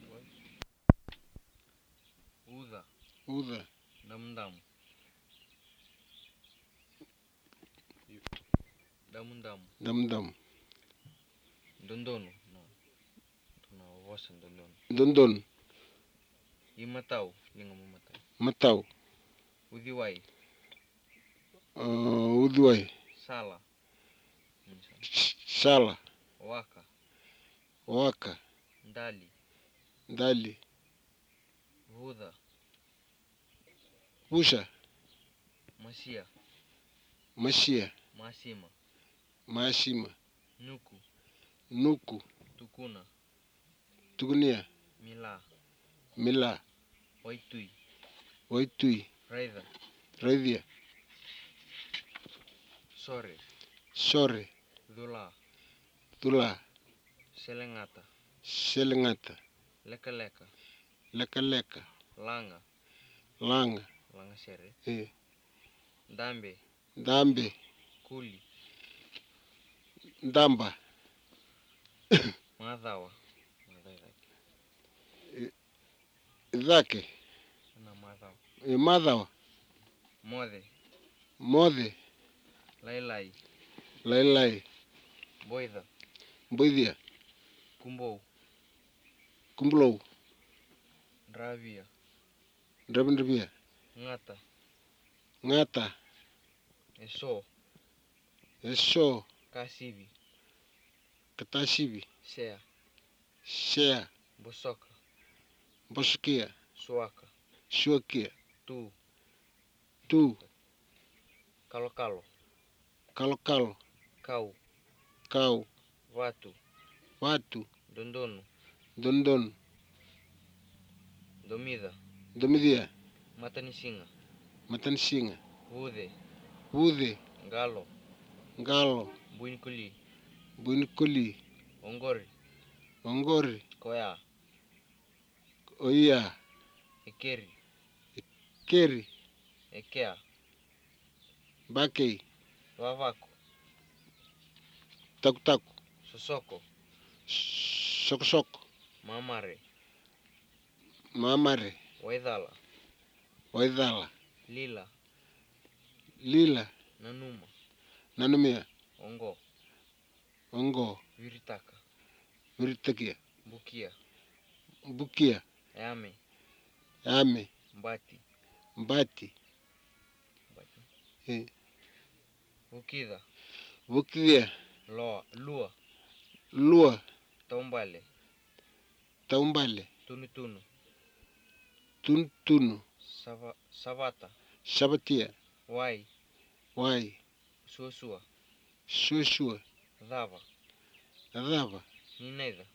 Speaker 3: udha,
Speaker 4: udha,
Speaker 3: damundamu, damundamu,
Speaker 4: damdam,
Speaker 3: ndondono, no, tunavosa ndondono,
Speaker 4: dondon,
Speaker 3: imatau, linga mamatau,
Speaker 4: matau,
Speaker 3: udhiwai,
Speaker 4: uh, udhuai,
Speaker 3: sala,
Speaker 4: shala,
Speaker 3: waka,
Speaker 4: waka,
Speaker 3: ndali,
Speaker 4: ndali,
Speaker 3: vudha,
Speaker 4: usha,
Speaker 3: masia,
Speaker 4: mashia,
Speaker 3: masima,
Speaker 4: maashima,
Speaker 3: nuku,
Speaker 4: nuku,
Speaker 3: tukuna,
Speaker 4: tugunia,
Speaker 3: mila,
Speaker 4: mila,
Speaker 3: waitui,
Speaker 4: waitui,
Speaker 3: raidha,
Speaker 4: raidhia,
Speaker 3: sore,
Speaker 4: sore,
Speaker 3: dhula,
Speaker 4: thula,
Speaker 3: selengata,
Speaker 4: selengata,
Speaker 3: leka leka,
Speaker 4: leka leka,
Speaker 3: langa,
Speaker 4: langa,
Speaker 3: langa sere,
Speaker 4: eh,
Speaker 3: dambe,
Speaker 4: dambe,
Speaker 3: kuli,
Speaker 4: ndamba,
Speaker 3: madhawa, madhaidhaki,
Speaker 4: dhake,
Speaker 3: na madhawa,
Speaker 4: eh, madhawa,
Speaker 3: modhe,
Speaker 4: modhe,
Speaker 3: lailai,
Speaker 4: lailai,
Speaker 3: boidha,
Speaker 4: mboidhia,
Speaker 3: kumbou,
Speaker 4: kumblou,
Speaker 3: dravia,
Speaker 4: ndravindravia,
Speaker 3: ngata,
Speaker 4: ngata,
Speaker 3: eso,
Speaker 4: esho,
Speaker 3: kasivi,
Speaker 4: katashivi,
Speaker 3: sea,
Speaker 4: shea,
Speaker 3: bosoka,
Speaker 4: mboshukia,
Speaker 3: suaka,
Speaker 4: shuakia,
Speaker 3: tu,
Speaker 4: tu,
Speaker 3: kalo kalo,
Speaker 4: kalo kalo,
Speaker 3: kau,
Speaker 4: kau,
Speaker 3: watu,
Speaker 4: watu,
Speaker 3: Dondonu.
Speaker 4: Dondon.
Speaker 3: Domida.
Speaker 4: Domidia.
Speaker 3: Matanisinga.
Speaker 4: Matansinga.
Speaker 3: Vude.
Speaker 4: Vude.
Speaker 3: Galo.
Speaker 4: Galo.
Speaker 3: Buinikuli.
Speaker 4: Buinikuli.
Speaker 3: Ongori.
Speaker 4: Ongori.
Speaker 3: Koya.
Speaker 4: Oya.
Speaker 3: Ekeri.
Speaker 4: Keri.
Speaker 3: Ekea.
Speaker 4: Bakei.
Speaker 3: Vavaku.
Speaker 4: Taku taku.
Speaker 3: Sosoko.
Speaker 4: Soko soko.
Speaker 3: Mamare.
Speaker 4: Mamare.
Speaker 3: Waidhala.
Speaker 4: Waidhala.
Speaker 3: Lila.
Speaker 4: Lila.
Speaker 3: Nanuma.
Speaker 4: Nanumia.
Speaker 3: Ongo.
Speaker 4: Ongo.
Speaker 3: Viritaka.
Speaker 4: Viritakia.
Speaker 3: Bukia.
Speaker 4: Bukia.
Speaker 3: Ame.
Speaker 4: Ame.
Speaker 3: Mbati.
Speaker 4: Mbati.
Speaker 3: Mbati.
Speaker 4: Eh.
Speaker 3: Bukida.
Speaker 4: Bukia.
Speaker 3: Loa. Lua.
Speaker 4: Lua.
Speaker 3: Taumbale.
Speaker 4: Taumbale.
Speaker 3: Tunutunu.
Speaker 4: Tuntunu.
Speaker 3: Sava, savata.
Speaker 4: Sabatia.
Speaker 3: Wai.
Speaker 4: Wai.
Speaker 3: Suasua.
Speaker 4: Shua.
Speaker 3: Dhava.
Speaker 4: Dhava.
Speaker 3: Ninaida.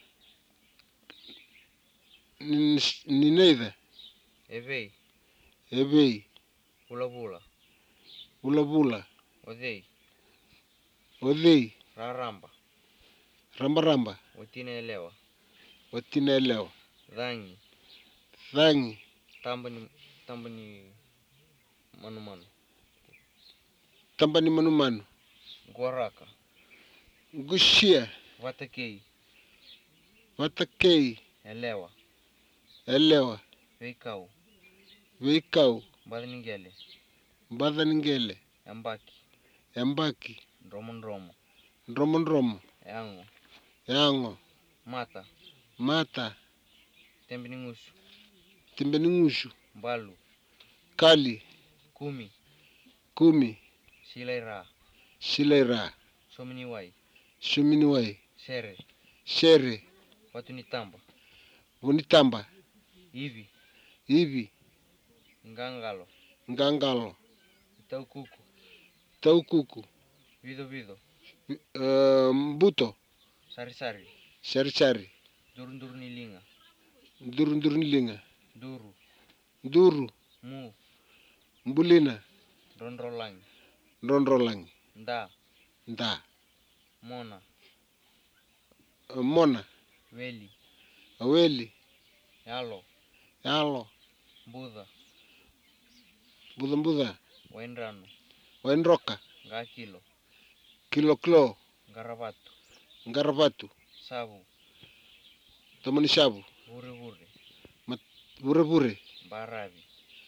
Speaker 4: Ninaida.
Speaker 3: Evei.
Speaker 4: Evei.
Speaker 3: Ulabula.
Speaker 4: Ulabula.
Speaker 3: Odei.
Speaker 4: Odei.
Speaker 3: Raramba.
Speaker 4: Ramba ramba.
Speaker 3: Watina elewa.
Speaker 4: Watina elewa.
Speaker 3: Dhangi.
Speaker 4: Dhangi.
Speaker 3: Tambani. Tambani. Manu manu.
Speaker 4: Tambani manu manu.
Speaker 3: Guaraka.
Speaker 4: Gushia.
Speaker 3: Watakei.
Speaker 4: Watakei.
Speaker 3: Elewa.
Speaker 4: Elewa.
Speaker 3: Veikau.
Speaker 4: Veikau.
Speaker 3: Badhaningele.
Speaker 4: Badhaningele.
Speaker 3: Ambaki.
Speaker 4: Ambaki.
Speaker 3: Ndromo ndromo.
Speaker 4: Ndromo ndromo.
Speaker 3: Yango.
Speaker 4: Yango.
Speaker 3: Mata.
Speaker 4: Mata.
Speaker 3: Tembeningusu.
Speaker 4: Tembeningusu.
Speaker 3: Balu.
Speaker 4: Kali.
Speaker 3: Kumi.
Speaker 4: Kumi.
Speaker 3: Silaira.
Speaker 4: Silaira.
Speaker 3: Sominiwai.
Speaker 4: Sominiwai.
Speaker 3: Sere.
Speaker 4: Sere.
Speaker 3: Watunitamba.
Speaker 4: Unitamba.
Speaker 3: Hivi.
Speaker 4: Hivi.
Speaker 3: Ngangalo.
Speaker 4: Ngangalo.
Speaker 3: Taukuku.
Speaker 4: Taukuku.
Speaker 3: Vido vido.
Speaker 4: Uh, mbuto.
Speaker 3: Sari sari.
Speaker 4: Sari sari.
Speaker 3: Duru duru nilinga.
Speaker 4: Duru duru nilinga.
Speaker 3: Duru.
Speaker 4: Duru.
Speaker 3: Mu.
Speaker 4: Mbulina.
Speaker 3: Ronrolangi.
Speaker 4: Ronrolangi.
Speaker 3: Nda.
Speaker 4: Nda.
Speaker 3: Mona.
Speaker 4: Uh, mona.
Speaker 3: Weli.
Speaker 4: Aweli.
Speaker 3: Yalo.
Speaker 4: Yalo.
Speaker 3: Budha.
Speaker 4: Budha budha.
Speaker 3: Waindrano.
Speaker 4: Wainroka.
Speaker 3: Ngakilo.
Speaker 4: Kilo kilo.
Speaker 3: Garavatu.
Speaker 4: Garavatu.
Speaker 3: Sabu.
Speaker 4: Tamani sabu.
Speaker 3: Vure vure.
Speaker 4: Mat vure vure.
Speaker 3: Baravi.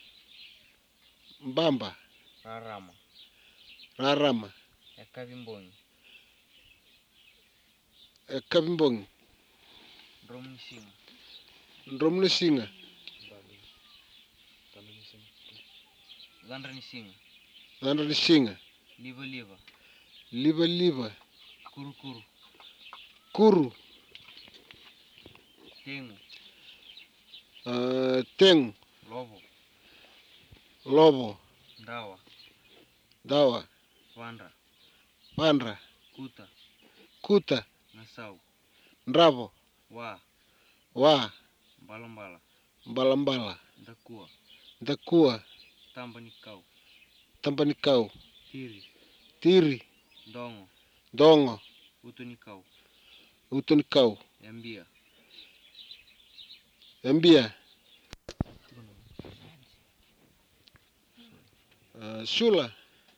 Speaker 4: Mbamba.
Speaker 3: Rarama.
Speaker 4: Rarama.
Speaker 3: Ekavimbongi.
Speaker 4: Ekavimbongi.
Speaker 3: Ndromnisinga.
Speaker 4: Ndromnisinga.
Speaker 3: Zandranisinga.
Speaker 4: Zandranisinga.
Speaker 3: Liva liva.
Speaker 4: Liva liva.
Speaker 3: Kuru kuru.
Speaker 4: Kuru.
Speaker 3: Tengu.
Speaker 4: Uh, tengu.
Speaker 3: Lobo.
Speaker 4: Lobo.
Speaker 3: Dawa.
Speaker 4: Dawa.
Speaker 3: Vandra.
Speaker 4: Vandra.
Speaker 3: Kuta.
Speaker 4: Kuta.
Speaker 3: Nasau.
Speaker 4: Ndravo.
Speaker 3: Wa.
Speaker 4: Wa.
Speaker 3: Mbala mbala.
Speaker 4: Mbala mbala.
Speaker 3: Ndakua.
Speaker 4: Ndakua.
Speaker 3: Tambanikau.
Speaker 4: Tambanikau.
Speaker 3: Tiri.
Speaker 4: Tiri.
Speaker 3: Dongo.
Speaker 4: Dongo.
Speaker 3: Utunikau.
Speaker 4: Utunikau.
Speaker 3: Yambia.
Speaker 4: Yambia. Uh, Sula.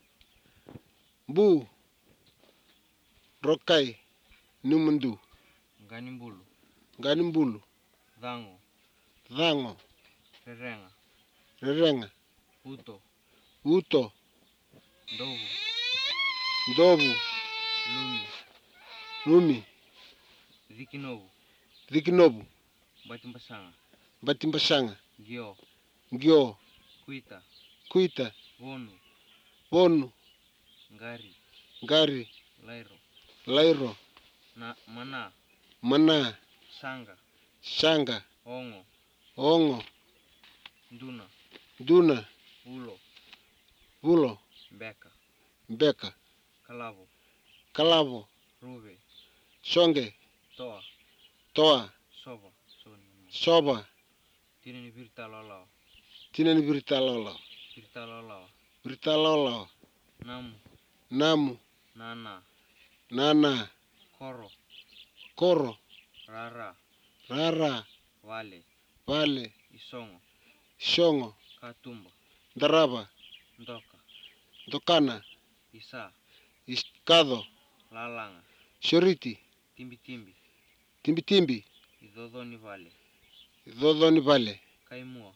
Speaker 4: Bu. Rokai. Numundu.
Speaker 3: Nganimbulu.
Speaker 4: Nganimbulu.
Speaker 3: Dhango.
Speaker 4: Dhango.
Speaker 3: Rerenga.
Speaker 4: Rerenga.
Speaker 3: Uto.
Speaker 4: Uto.
Speaker 3: Ndovu.
Speaker 4: Ndovu.
Speaker 3: Lumi.
Speaker 4: Lumi.
Speaker 3: Dhikinovu.
Speaker 4: Dhikinovu.
Speaker 3: Batimbasanga.
Speaker 4: Batimbasanga.
Speaker 3: Gyo.
Speaker 4: Gyo.
Speaker 3: Kuita.
Speaker 4: Kuita.
Speaker 3: Wonu.
Speaker 4: Wonu.
Speaker 3: Ngari.
Speaker 4: Ngari.
Speaker 3: Lairo.
Speaker 4: Lairo.
Speaker 3: Na mana.
Speaker 4: Mana.
Speaker 3: Sanga.
Speaker 4: Sanga.
Speaker 3: Ongo.
Speaker 4: Ongo.
Speaker 3: Nduna.
Speaker 4: Duna.
Speaker 3: Ulo.
Speaker 4: Ulo.
Speaker 3: Beka.
Speaker 4: Beka.
Speaker 3: Kalavo.
Speaker 4: Kalavo.
Speaker 3: Ruve.
Speaker 4: Songe.
Speaker 3: Toa.
Speaker 4: toa,
Speaker 3: soba, soni.
Speaker 4: soba,
Speaker 3: Tinani virta lolao,
Speaker 4: tinani birita lolo,
Speaker 3: virta lolao,
Speaker 4: birita lolo,
Speaker 3: namu,
Speaker 4: namu,
Speaker 3: nana,
Speaker 4: nana,
Speaker 3: koro,
Speaker 4: koro,
Speaker 3: rara,
Speaker 4: rara,
Speaker 3: vale,
Speaker 4: vale,
Speaker 3: isongo,
Speaker 4: shongo,
Speaker 3: katumba,
Speaker 4: daraba,
Speaker 3: ndoka,
Speaker 4: dokana,
Speaker 3: isa,
Speaker 4: iskado,
Speaker 3: lalanga,
Speaker 4: shoriti,
Speaker 3: timbi timbi,
Speaker 4: timbi timbi,
Speaker 3: idodoni vale,
Speaker 4: dhodhoni vale,
Speaker 3: kaimua,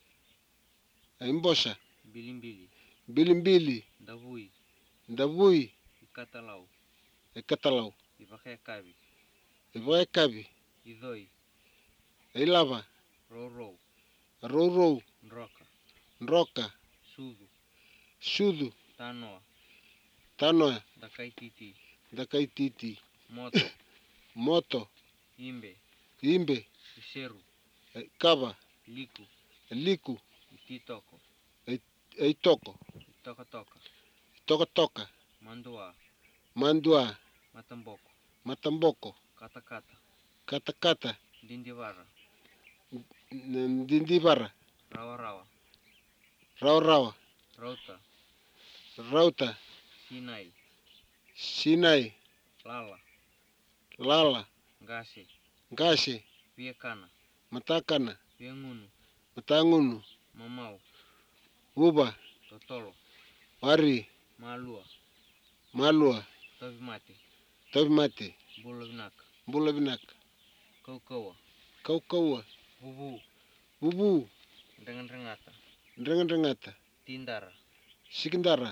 Speaker 4: imbosha,
Speaker 3: bilimbili,
Speaker 4: bilimbili,
Speaker 3: ndavui,
Speaker 4: ndavui,
Speaker 3: ikatalau,
Speaker 4: ekatalau,
Speaker 3: ivakekavi,
Speaker 4: ivoekavi,
Speaker 3: idhoi,
Speaker 4: ilava,
Speaker 3: rorou,
Speaker 4: rourou,
Speaker 3: nroka,
Speaker 4: nroka,
Speaker 3: sudu,
Speaker 4: sudu,
Speaker 3: tanoa,
Speaker 4: tanoa,
Speaker 3: dakaititi,
Speaker 4: dakaititi,
Speaker 3: moto,
Speaker 4: moto,
Speaker 3: imbe,
Speaker 4: imbe,
Speaker 3: iseru,
Speaker 4: kava,
Speaker 3: liku,
Speaker 4: liku,
Speaker 3: ititoko,
Speaker 4: eitoko,
Speaker 3: itokotoka,
Speaker 4: tokotoka,
Speaker 3: mandua,
Speaker 4: mandua,
Speaker 3: matamboko,
Speaker 4: matamboko,
Speaker 3: katakata,
Speaker 4: katakata,
Speaker 3: dindivara,
Speaker 4: dindivara,
Speaker 3: rawa-rawa,
Speaker 4: raurawa,
Speaker 3: rauta,
Speaker 4: rauta,
Speaker 3: sinai,
Speaker 4: sinai,
Speaker 3: lala,
Speaker 4: lala,
Speaker 3: ngase,
Speaker 4: ngase,
Speaker 3: viekana,
Speaker 4: matakana,
Speaker 3: viengunu,
Speaker 4: matangunu,
Speaker 3: mamau,
Speaker 4: uba,
Speaker 3: totolo,
Speaker 4: wari,
Speaker 3: malua,
Speaker 4: malua,
Speaker 3: tavimate,
Speaker 4: tavimate,
Speaker 3: bolovinaka,
Speaker 4: bulavinaka,
Speaker 3: kaukaua,
Speaker 4: kaukaua,
Speaker 3: vuvu,
Speaker 4: bubu,
Speaker 3: ndengan-ndengata,
Speaker 4: ndrengandrengata,
Speaker 3: tindara,
Speaker 4: sikindara,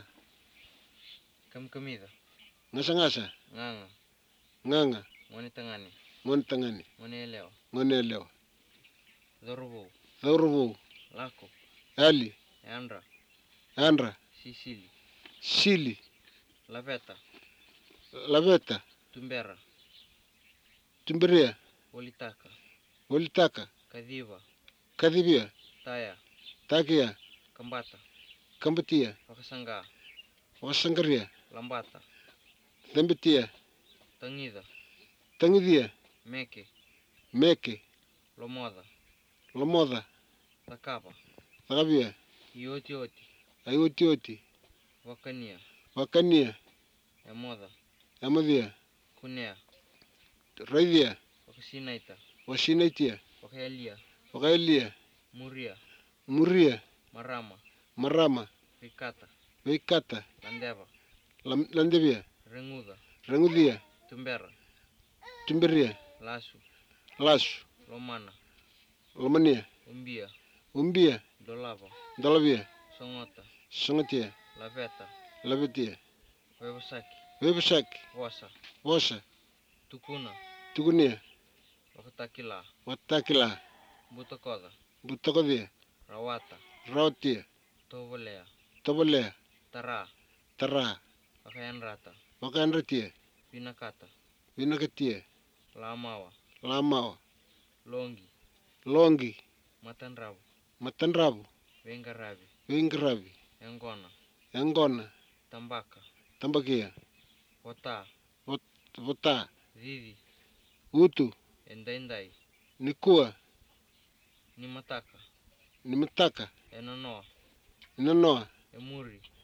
Speaker 3: kam-kamida,
Speaker 4: ngasa-ngasa,
Speaker 3: nganga,
Speaker 4: nganga,
Speaker 3: ngoni tangani,
Speaker 4: ngoni tangani,
Speaker 3: ngoni elewa,
Speaker 4: ngoni elewa,
Speaker 3: dhoruvu,
Speaker 4: dhauruvu,
Speaker 3: lako,
Speaker 4: ali,
Speaker 3: andra,
Speaker 4: andra,
Speaker 3: sisili,
Speaker 4: shili,
Speaker 3: laveta,
Speaker 4: laveta,
Speaker 3: tumbera,
Speaker 4: tumbiria,
Speaker 3: wolitaka,
Speaker 4: wolitaka,
Speaker 3: kadhiva,
Speaker 4: kadhibia,
Speaker 3: taya,
Speaker 4: takia,
Speaker 3: kambata,
Speaker 4: kambatia,
Speaker 3: wakasanga,
Speaker 4: wasangaria,
Speaker 3: lambata,
Speaker 4: thambitia,
Speaker 3: tangida,
Speaker 4: tangidhia,
Speaker 3: meke,
Speaker 4: meke,
Speaker 3: lomoda,
Speaker 4: lomoda,
Speaker 3: takapa,
Speaker 4: thagavia,
Speaker 3: ioti-oti,
Speaker 4: aioti-oti,
Speaker 3: wakania,
Speaker 4: wakania,
Speaker 3: emoda,
Speaker 4: amadhia,
Speaker 3: kunea,
Speaker 4: raidhia,
Speaker 3: wakasinaita,
Speaker 4: wasinaitia,
Speaker 3: wakaelia,
Speaker 4: wakaelia,
Speaker 3: muria,
Speaker 4: muria,
Speaker 3: marama,
Speaker 4: marama,
Speaker 3: rikata,
Speaker 4: veikata,
Speaker 3: landeva,
Speaker 4: lam- landevia,
Speaker 3: renguda,
Speaker 4: rangudhia,
Speaker 3: tumbera,
Speaker 4: tumbiria,
Speaker 3: lasu,
Speaker 4: lasu,
Speaker 3: lomana,
Speaker 4: lomania,
Speaker 3: umbia,
Speaker 4: umbia,
Speaker 3: dolava,
Speaker 4: dalavia,
Speaker 3: songota,
Speaker 4: sangatia,
Speaker 3: laveta,
Speaker 4: lavetia,
Speaker 3: wevasaki,
Speaker 4: vevasaki,
Speaker 3: wasa,
Speaker 4: vosa,
Speaker 3: tukuna,
Speaker 4: tugunia,
Speaker 3: wakatakila,
Speaker 4: watakila,
Speaker 3: butakoda,
Speaker 4: butakodhia,
Speaker 3: rawata,
Speaker 4: rautia,
Speaker 3: tovolea,
Speaker 4: tabalea,
Speaker 3: tara,
Speaker 4: tara,
Speaker 3: wakayanrata,
Speaker 4: wakaanratia,
Speaker 3: vinakata,
Speaker 4: vinakatia,
Speaker 3: lamawa,
Speaker 4: lamawa,
Speaker 3: longi,
Speaker 4: longi,
Speaker 3: matandravu,
Speaker 4: matandravu,
Speaker 3: vengaravi,
Speaker 4: vingiravi,
Speaker 3: engona,
Speaker 4: engona,
Speaker 3: tambaka,
Speaker 4: tambakia,
Speaker 3: wata,
Speaker 4: vot- vota,
Speaker 3: vivi,
Speaker 4: utu,
Speaker 3: endaindai,
Speaker 4: nikua,
Speaker 3: nimataka,
Speaker 4: nimataka,
Speaker 3: enonoa,
Speaker 4: inanoa,
Speaker 3: emuri,